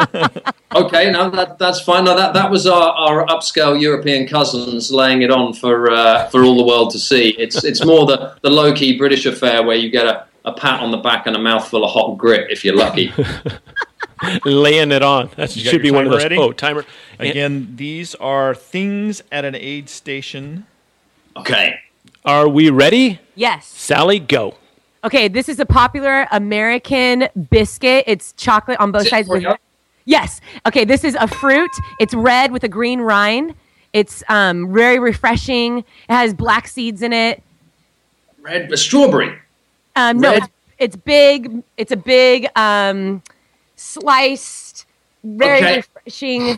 Okay, no, that, that's fine. No, that, that was our, our upscale European cousins laying it on for uh, for all the world to see. It's it's more the, the low-key British affair where you get a, a pat on the back and a mouthful of hot grit if you're lucky. Laying it on. That You got should be your one of timer those. ready? Oh, timer. Again, these are things at an aid station. Okay. Are we ready? Yes. Sally, go. Okay, this is a popular American biscuit. It's chocolate on both Is it sides. With, Oreo? yes. Okay, this is a fruit. It's red with a green rind. It's um, very refreshing. It has black seeds in it. Red uh, strawberry. Um, no, Red? it's, it's big. It's a big um, sliced, very Okay. refreshing.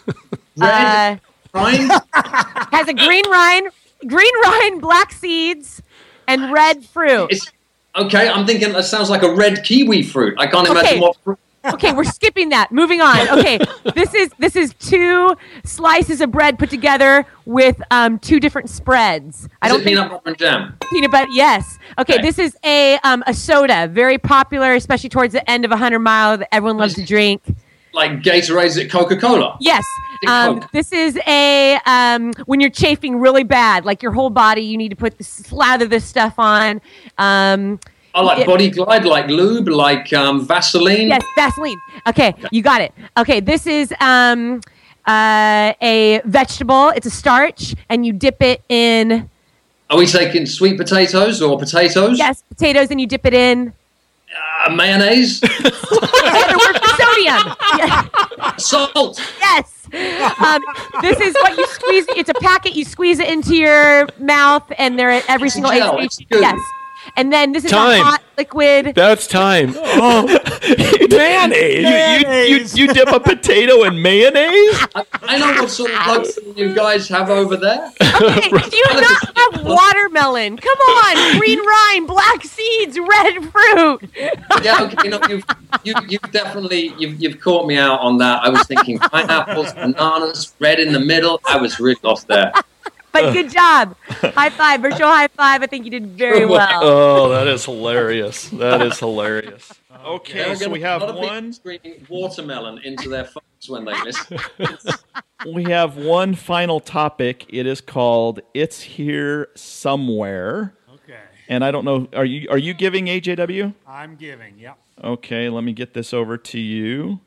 Red Uh, rind. has a green rind, green rind, black seeds, and red fruit. It's, okay, I'm thinking that sounds like a red kiwi fruit. I can't Okay. imagine what fruit. Okay, we're skipping that. Moving on. Okay, this is this is two slices of bread put together with um, two different spreads. I Is don't it think peanut butter and jam? peanut butter. Yes. Okay, Okay. this is a um, a soda, very popular, especially towards the end of a hundred mile that everyone loves to drink. Like Gatorade's at Coca-Cola? Yes. Big Um, Coke. this is a um, when you're chafing really bad, like your whole body, you need to put this, slather this stuff on. Um, Oh, like it- Body Glide, like lube, like um, Vaseline? Yes, Vaseline. Okay, you got it. Okay, this is um, uh, a vegetable. It's a starch, and you dip it in. Are we taking sweet potatoes or potatoes? Yes, potatoes, and you dip it in. Uh, mayonnaise? Another word for sodium. Yeah. Salt? Yes. Um, this is what you squeeze. It's a packet. You squeeze it into your mouth, and they're at every It's single gel. aid It's station. good. Yes. And then this is Time. a hot liquid. That's time. Oh, mayonnaise. You, you, you, you dip a potato in mayonnaise? I, I know what sort of luxury you guys have over there. Okay, do you not have watermelon? Come on, green rind, black seeds, red fruit. Yeah, okay, no, you've, you, you've definitely you've, you've caught me out on that. I was thinking pineapples, bananas, red in the middle. I was really lost there. But good job. High five, virtual high five. I think you did very well. Oh, that is hilarious. That is hilarious. Okay, They're so gonna- we have a lot of people one. screaming watermelon into their phones when they listen. We have one final topic. It is called "It's Here Somewhere," Okay. and I don't know. Are you are you giving A J W? I'm giving. Yep. Okay, let me get this over to you.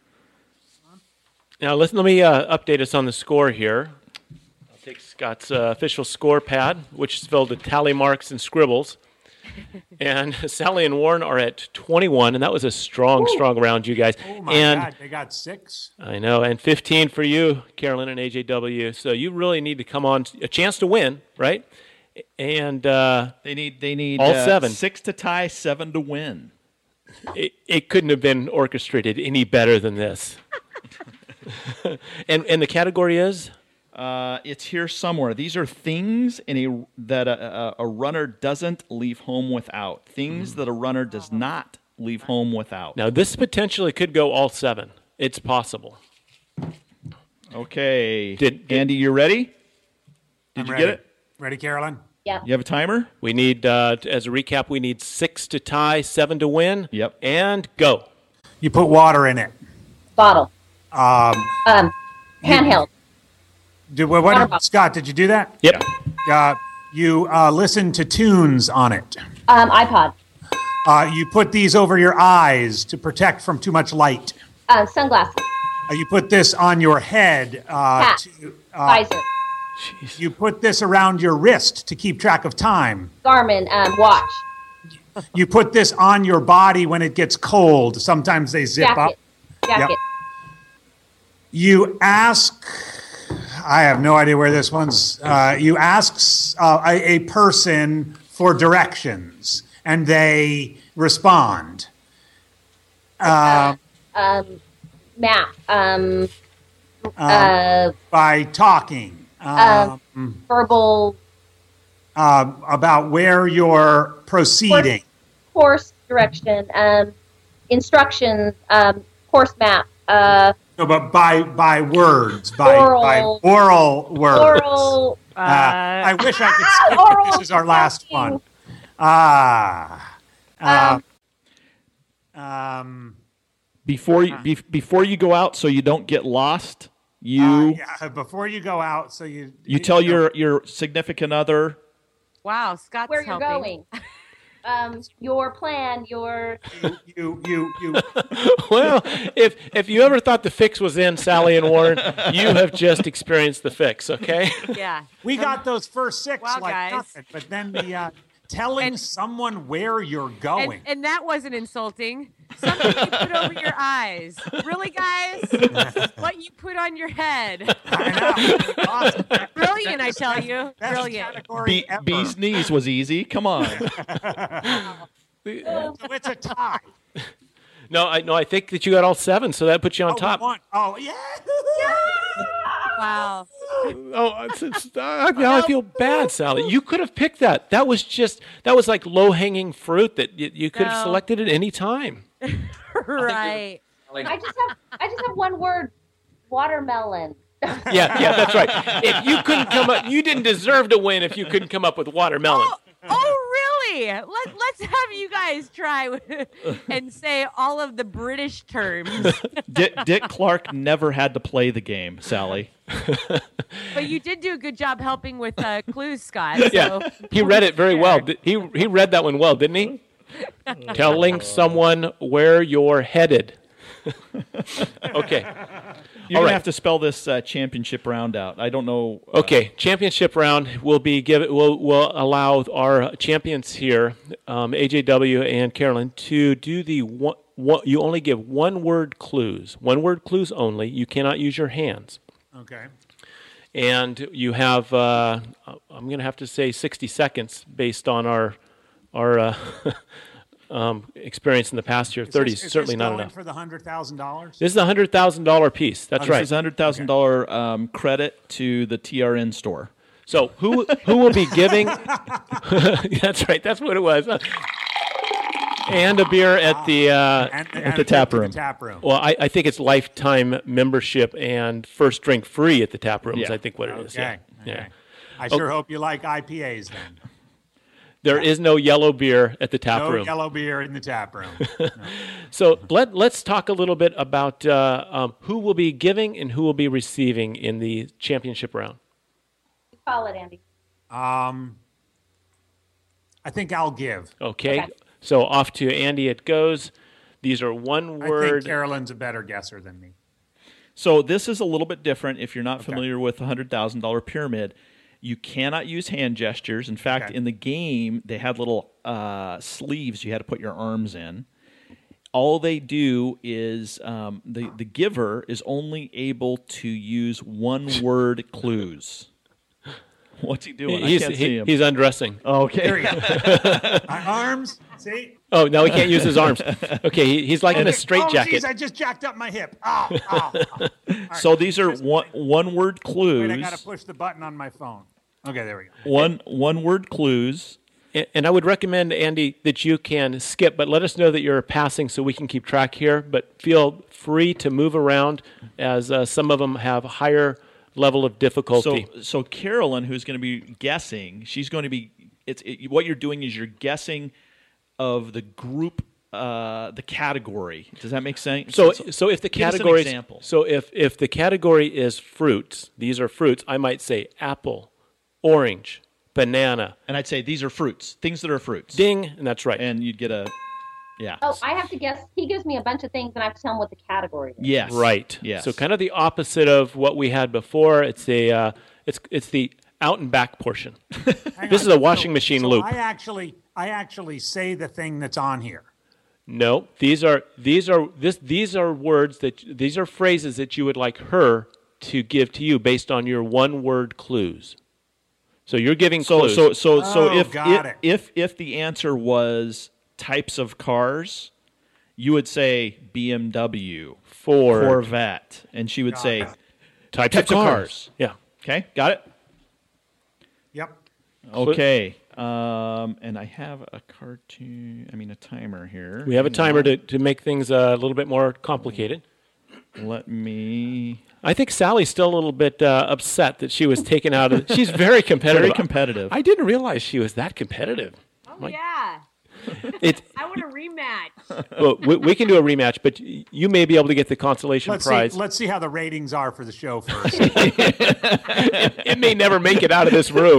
Now, listen, let me uh, update us on the score here. I'll take Scott's uh, official score pad, which is filled with tally marks and scribbles. And Sally and Warren are at twenty-one, and that was a strong, strong round, you guys. Oh my and God, they got six. I know, and fifteen for you, Carolyn and A J W. So you really need to come on, a chance to win, right? And uh, They need they need All uh, seven. six to tie, seven to win. it, it couldn't have been orchestrated any better than this. and and the category is? Uh, it's here somewhere. These are things in a that a, a, a runner doesn't leave home without. Things that a runner does not leave home without. Now, this potentially could go all seven. It's possible. Okay. Did- did- Andy, you ready? Did I'm you ready. get it? Ready, Carolyn? Yeah. You have a timer? We need, uh, as a recap, we need six to tie, seven to win. Yep. And go. You put water in it. Bottle. Um, Um, handheld. did, what, Water what, bottle. Scott, did you do that? Yep. Uh, you uh, listen to tunes on it. Um, iPod. Uh, you put these over your eyes to protect from too much light. Uh, sunglasses. Uh, you put this on your head. Uh, Hat. to, uh, Visor. you put this around your wrist to keep track of time. Garmin. Um, watch. You put this on your body when it gets cold. Sometimes they zip up. Jacket. Jacket. You ask, I have no idea where this one's, uh, you ask uh, a, a person for directions and they respond. Uh, Um, map. Um, um, uh, by talking um, verbal uh, about where you're proceeding. course direction. Um, instructions. Um, course map. Uh, No, but by by words, by Oral. by oral words. oral. Uh, I wish I could skip, Oral but this is our last talking. one. Ah. Uh, Um, um, Before you be, before you go out, so you don't get lost, you uh, yeah, before you go out, so you you tell your your significant other. Wow, Scott's where you're helping. going. Um, your plan. Your you you you Well, if if you ever thought the fix was in, Sally and Warren, you have just experienced the fix, okay? Yeah. we got those first six Wow, like guys. nothing, but then the uh, telling And- someone where you're And, going. and that wasn't insulting. Something you put over your eyes. Really, guys? This is what you put on your head. I know. Awesome. Brilliant, I tell you. Best Brilliant. category Be, ever. bee's knees was easy. Come on. So it's a tie. No, I no, I think that you got all seven, so that puts you on Oh, top. one. Oh, yeah. Wow. Oh, it's, it's, uh, now I feel bad, Sally. You could have picked that. That was just that was like low hanging fruit that you, you could have No. selected at any time. Right. I just have I just have one word. Watermelon. Yeah, yeah, that's right. If you couldn't come up, you didn't deserve to win if you couldn't come up with watermelon. Oh, oh, really? Let, let's have you guys try and say all of the British terms. Dick, Dick Clark never had to play the game, Sally. But you did do a good job helping with uh, clues, Scott. So. Yeah, he read it very well. Di- He he read that one well, didn't he? Telling someone where you're headed. Okay. You're All gonna right. have to spell this uh, championship round out. I don't know. uh, Okay, championship round will be give will will allow our champions here, um, A J W and Carolyn, to do the one, one. You only give one word clues, one word clues only. You cannot use your hands, Okay. and you have. Uh, I'm going to have to say sixty seconds based on our our uh, um, experience in the past year, thirty is certainly this not going enough. for the hundred thousand dollars. This is a hundred thousand dollar piece. That's This right. is a hundred thousand dollar um, credit to the T R N store. So who who will be giving? That's right. That's what it was. And a beer at the. Uh, And, At and the tap to room. The tap room. well, I, I think it's lifetime membership and first drink free at the tap room. Is Yeah. I think what it is. Okay. Yeah. okay. Yeah. I sure hope you like I P As then. There is no yellow beer at the tap No room. yellow beer in the tap room. So let let's talk a little bit about uh, um, who will be giving and who will be receiving in the championship round. Call it, Andy. Um, I think I'll give. Okay. Okay. So off to Andy it goes. These are one I think word. Carolyn's a better guesser than me. So this is a little bit different if you're not familiar with the hundred thousand dollar pyramid. You cannot use hand gestures. In fact, Okay. in the game, they had little uh, sleeves you had to put your arms in. All they do is um, the the giver is only able to use one word clues. What's he doing? He's, I can't he- see him. he's undressing. okay. There you go. My arms. See? Oh, no, he can't use his arms. Okay, he, he's like in a Oh, straitjacket. geez, I just jacked up my hip. Oh, oh, oh. All right. So these are one one word clues. Wait, I got to push the button on my phone. Okay, there we go. One one word clues. And, and I would recommend, Andy, that you can skip, but let us know that you're passing so we can keep track here. But feel free to move around as uh, some of them have higher level of difficulty. So, so Carolyn, who's going to be guessing, she's going to be. It's it, what you're doing is you're guessing of the group, uh, the category. Does that make sense? So, so if the give us an category, example. so if if the category is fruits, these are fruits. I might say apple, orange, banana, and I'd say these are fruits, things that are fruits. ding, and that's right. And you'd get a, yeah. Oh, I have to guess. He gives me a bunch of things, and I have to tell him what the category is. Yes. Right. Yes. So kind of the opposite of what we had before. It's a uh, it's it's the out and back portion. Hang This on. is a washing So- machine so loop. I actually, I actually say the thing that's on here. No, these are these are this these are words that these are phrases that you would like her to give to you based on your one word clues. So you're giving So clues. so so so Oh, if got if, it. if if the answer was types of cars, you would say B M W, Ford. Corvette, and she would Got say it. types, types of of cars. cars. Yeah. Okay, got it? Yep. Okay. Um, and I have a cartoon, I mean a timer here. We have a Hang timer on. to, to make things uh, a little bit more complicated. Let me I think Sally's still a little bit uh, upset that she was taken out of. She's very competitive. very competitive. I didn't realize she was that competitive. Oh, yeah. It, I want a rematch. well, we, we can do a rematch, but y- you may be able to get the consolation Let's prize. see. Let's see how the ratings are for the show first. It may never make it out of this room.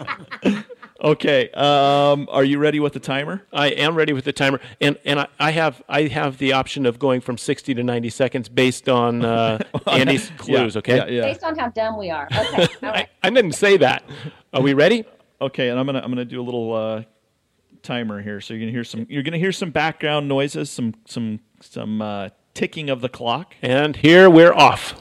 Okay. Um, are you ready with the timer? I am ready with the timer, and and I, I have I have the option of going from sixty to ninety seconds based on uh, Andy's clues. Yeah, Okay, Yeah, yeah. Based on how dumb we are. Okay. All I, right. I didn't say that. Are we ready? Okay, and I'm gonna I'm gonna do a little uh, timer here, so you're gonna hear some you're gonna hear some background noises, some some some uh, ticking of the clock. And here we're off.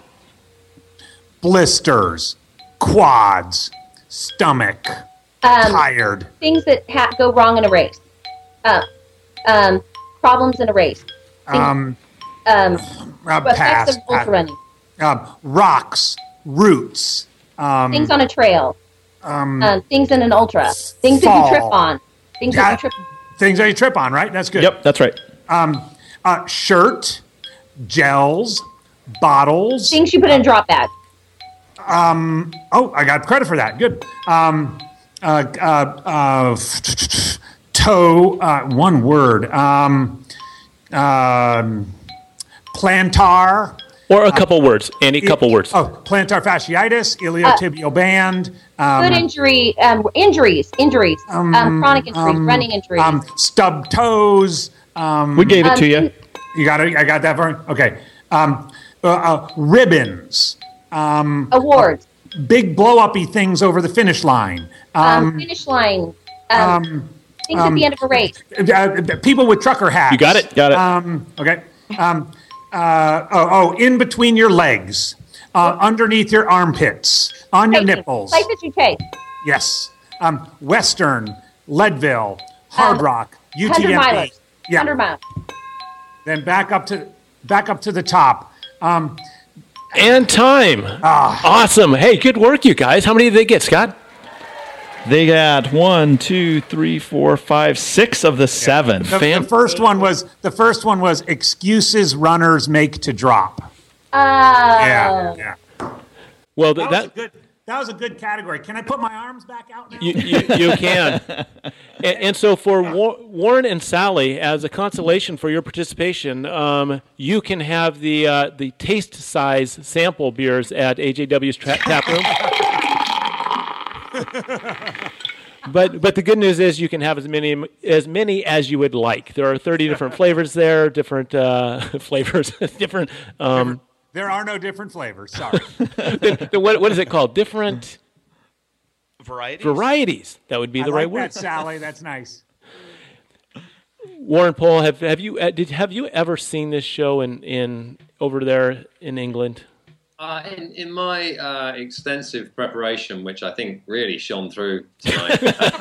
Blisters, quads, stomach, Um, tired, things that ha- go wrong in a race. Uh, um, problems in a race. um, Um, uh, effects pass, of ultra pass. running. Um, rocks, roots, um, Things on a trail. Um, things in an ultra. Things that fall. you trip on. Things Yeah. that you trip on. things that you trip on, right? That's good. Yep, that's right. Um, uh, shirt, gels, bottles. Things you put in a drop bag. Oh, I got credit for that. Good. Um, uh, uh, uh, toe, uh, one word. Um, um, plantar. Or a couple words. Andy, couple words. Oh, plantar fasciitis, iliotibial band. Um, Good injury. Um, injuries. Injuries. Um, chronic injuries. running injuries. um, stub toes. Um, We gave it Um, to you. you got it. I got that for okay. Um, uh, uh, ribbons. Um, awards. big blow uppy things over the finish line. Um, finish line. Um, things at the end of a race. Uh, people with trucker hats. You got it? Got it. Um, okay. Um, uh, oh, oh, in between your legs, uh, underneath your armpits, on your Taking. nipples. Place that you take. Yes. Um, Western, Leadville, Hard Um, Rock, U T Hundred M P. milers. Yeah. Hundred miles. Then back up to back up to the top. Um, And time. Awesome. Hey, good work, you guys. How many did they get, Scott? They got one, two, three, four, five, six of the seven. the, Fan- the first one was the first one was excuses runners make to drop. Oh. Yeah, yeah. Well, That, that, was a good. That was a good category. Can I put my arms back out now? you, you, you can. And, and so for War, Warren and Sally, as a consolation for your participation, um, you can have the uh, the taste size sample beers at A J W's tra- tap room. But but the good news is you can have as many as many as you would like. There are thirty different flavors there, different uh, flavors, different. Um, There are no different flavors. Sorry. the- the- what what is it called? Different Varieties? varieties. That would be I the like right word. that, Sally. That's nice. Warren Pohl, have have you uh, did have you ever seen this show in, in over there in England? Uh, in, in my uh, extensive preparation, which I think really shone through tonight,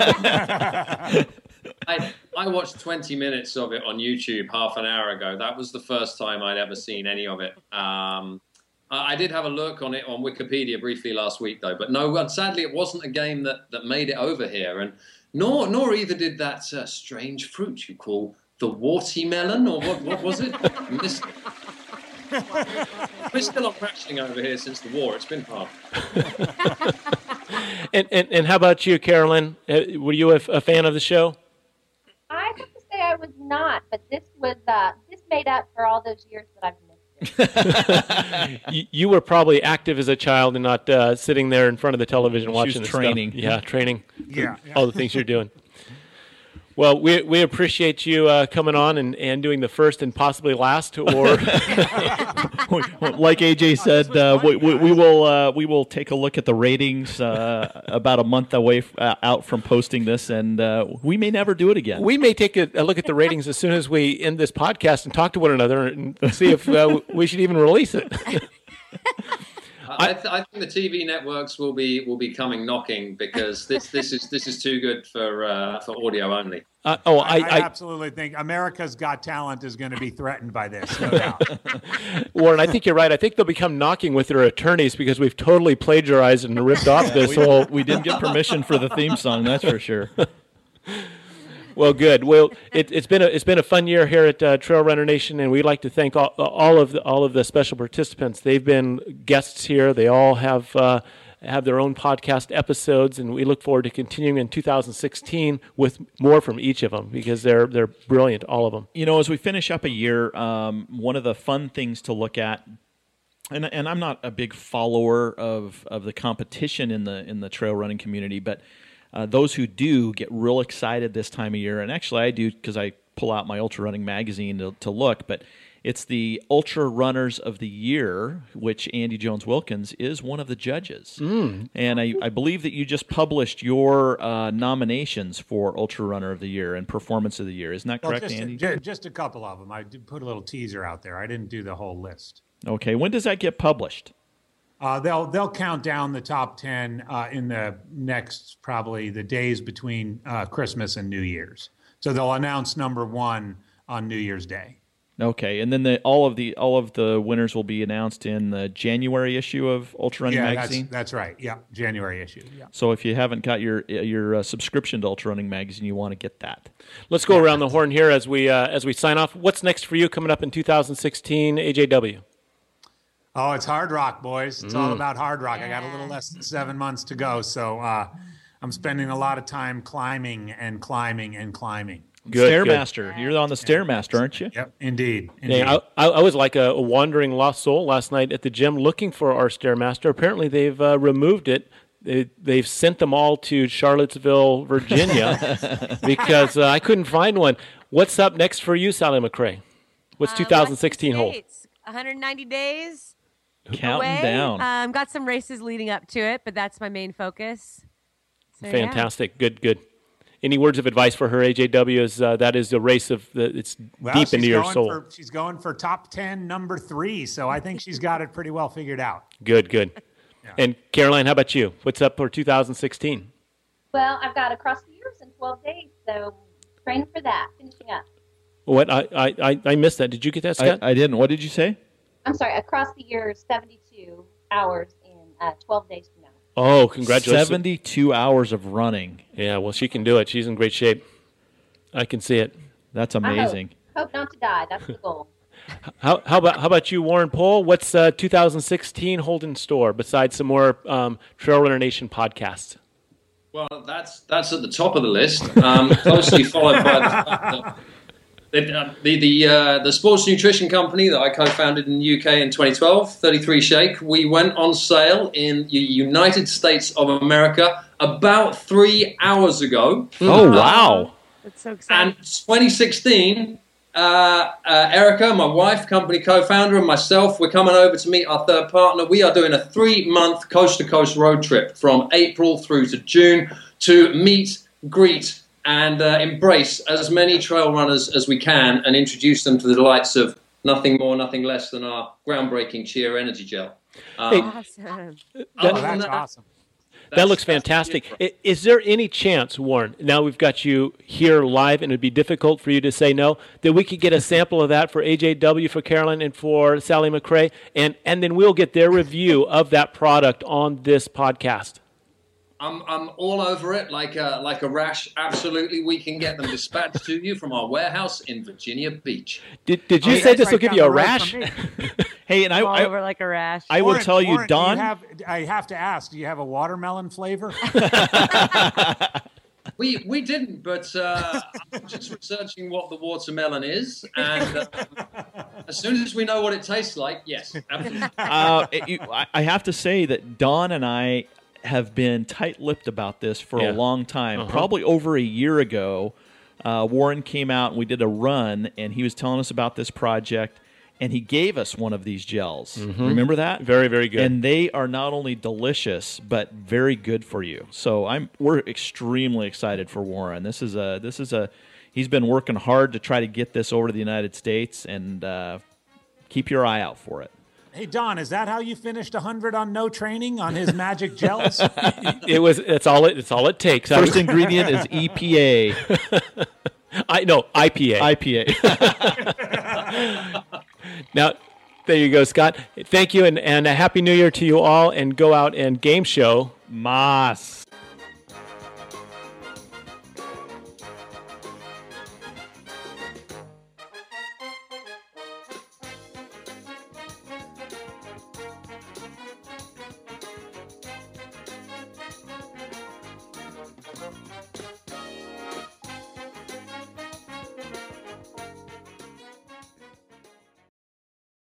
I, I watched twenty minutes of it on YouTube half an hour ago. That was the first time I'd ever seen any of it. Um, I I did have a look on it on Wikipedia briefly last week, though. But no, well, sadly, it wasn't a game that, that made it over here. And nor nor either did that uh, strange fruit you call the warty-melon, or what, what was it? Mis- We're still on rationing over here since the war. It's been hard. And and, and how about you, Carolyn? Uh, Were you a, a fan of the show? I have to say I was not, but this was uh, this made up for all those years that I've missed it. you, you were probably active as a child and not uh, sitting there in front of the television She watching was the training. stuff. Yeah, training. Yeah, yeah. All the things you're doing. Well, we we appreciate you uh, coming on and, and doing the first and possibly last, or Like A J said, uh, we, we, we will uh, we will take a look at the ratings uh, about a month away f- uh, out from posting this, and uh, we may never do it again. we may take a, a look at the ratings as soon as we end this podcast and talk to one another and see if uh, we should even release it. I, th- I think the T V networks will be will be coming knocking because this this is this is too good for uh, for audio only. Uh, oh, I, I, I I, absolutely think America's Got Talent is going to be threatened by this, no doubt. Warren, I think you're right. I think they'll become knocking with their attorneys because we've totally plagiarized and ripped off this we, whole. we didn't get permission for the theme song, that's for sure. Well, good. Well, it, it's been a it's been a fun year here at uh, Trail Runner Nation, and we'd like to thank all, all of the, all of the special participants. They've been guests here. They all have uh, have their own podcast episodes, and we look forward to continuing in two thousand sixteen with more from each of them because they're they're brilliant, all of them. You know, as we finish up a year, um, one of the fun things to look at, and and I'm not a big follower of, of the competition in the in the trail running community, but uh, those who do get real excited this time of year, and actually I do because I pull out my ultra running magazine to, to look, but it's the Ultra Runners of the Year, which Andy Jones Wilkins is one of the judges. Mm. And I, I believe that you just published your uh, nominations for Ultra Runner of the Year and Performance of the Year. Isn't that Well, correct, just, Andy? ju- just a couple of them. I did put a little teaser out there. I didn't do the whole list. Okay, when does that get published? Uh, they'll they'll count down the top ten uh, in the next probably the days between uh, Christmas and New Year's. So they'll announce number one on New Year's Day. Okay, and then the, all of the all of the winners will be announced in the January issue of Ultra Running yeah, Magazine. that's that's right. Yeah, January issue. Yeah. So if you haven't got your your uh, subscription to Ultra Running Magazine, you want to get that. Let's go around the horn here as we uh, as we sign off. What's next for you coming up in two thousand sixteen, A J W? Oh, it's Hard Rock, boys. It's all about Hard Rock. I got a little less than seven months to go, so uh, I'm spending a lot of time climbing and climbing and climbing. Good, good. Stairmaster, you're on the Stairmaster, aren't you? Yep, indeed. indeed. Yeah, I, I was like a, a wandering lost soul last night at the gym looking for our Stairmaster. Apparently, they've uh, removed it. They, they've sent them all to Charlottesville, Virginia, because uh, I couldn't find one. What's up next for you, Sally McRae? What's Um, twenty sixteen hold? States, one hundred ninety days Counting away. down. Um, got some races leading up to it, but that's my main focus. So, yeah. Fantastic. Good, good. Any words of advice for her, A J W? Is uh, that is the race of the, it's Well, deep she's into your going soul. For, she's going for top ten, number three. So I think she's got it pretty well figured out. Good, good. And Caroline, how about you? What's up for two thousand sixteen? Well, I've got Across the Years in twelve days, so training for that, finishing up. What? I, I, I- I missed that. Did you get that, I, Scott? I didn't. What did you say? I'm sorry, across the year, seventy-two hours in uh, twelve days from now. oh, congratulations. seventy-two hours of running. Yeah, well, she can do it. She's in great shape. I can see it. That's I hope, amazing. hope not to die. That's the goal. How, how about how about you, Warren Pohl? What's uh, two thousand sixteen hold in store besides some more um, Trail Runner Nation podcasts? Well, that's that's at the top of the list, um, closely followed by the fact that the uh, the the, uh, the sports nutrition company that I co-founded in the U K in twenty twelve, thirty-three Shake. We went on sale in the United States of America about three hours ago. Oh, wow. That's so exciting. And twenty sixteen, uh, uh, Erica, my wife, company co-founder, and myself, we're coming over to meet our third partner. We are doing a three-month coast-to-coast road trip from April through to June to meet, greet, and uh, embrace as many trail runners as we can and introduce them to the delights of nothing more, nothing less than our groundbreaking Cheer Energy Gel. Um, Awesome. other Oh, than that's that, awesome. That that's- looks that's fantastic. it. I- Is there any chance, Warren, now we've got you here live and it'd be difficult for you to say no, that we could get a sample of that for A J W, for Carolyn, and for Sally McRae, and, and then we'll get their review of that product on this podcast? I'm I'm all over it like a, like a rash. Absolutely, we can get them dispatched to you from our warehouse in Virginia Beach. Did, did you Oh, say that's this will right give down you a the road rash? from me. Hey, and I, All I, over like a rash. I will Warren, tell you, Warren, do Don. have, I have to ask, do you have a watermelon flavor? We we didn't, but uh, I'm just researching what the watermelon is, and uh, as soon as we know what it tastes like, yes, absolutely. uh, it- you- I I have to say that Don and I have been tight-lipped about this for Yeah. a long time. Uh-huh. Probably over a year ago, uh, Warren came out and we did a run, and he was telling us about this project, and he gave us one of these gels. Remember that? Very, very good. And they are not only delicious but very good for you. So I'm we're extremely excited for Warren. This is a this is a he's been working hard to try to get this over to the United States, and uh, keep your eye out for it. Hey, Don, is that how you finished one hundred on no training on his magic gels? it was. It's all. It, it's all it takes. I First was- ingredient is E P A. I no I P A. I P A. Now, there you go, Scott. Thank you, and, and a happy New Year to you all. And go out and game show. Mas.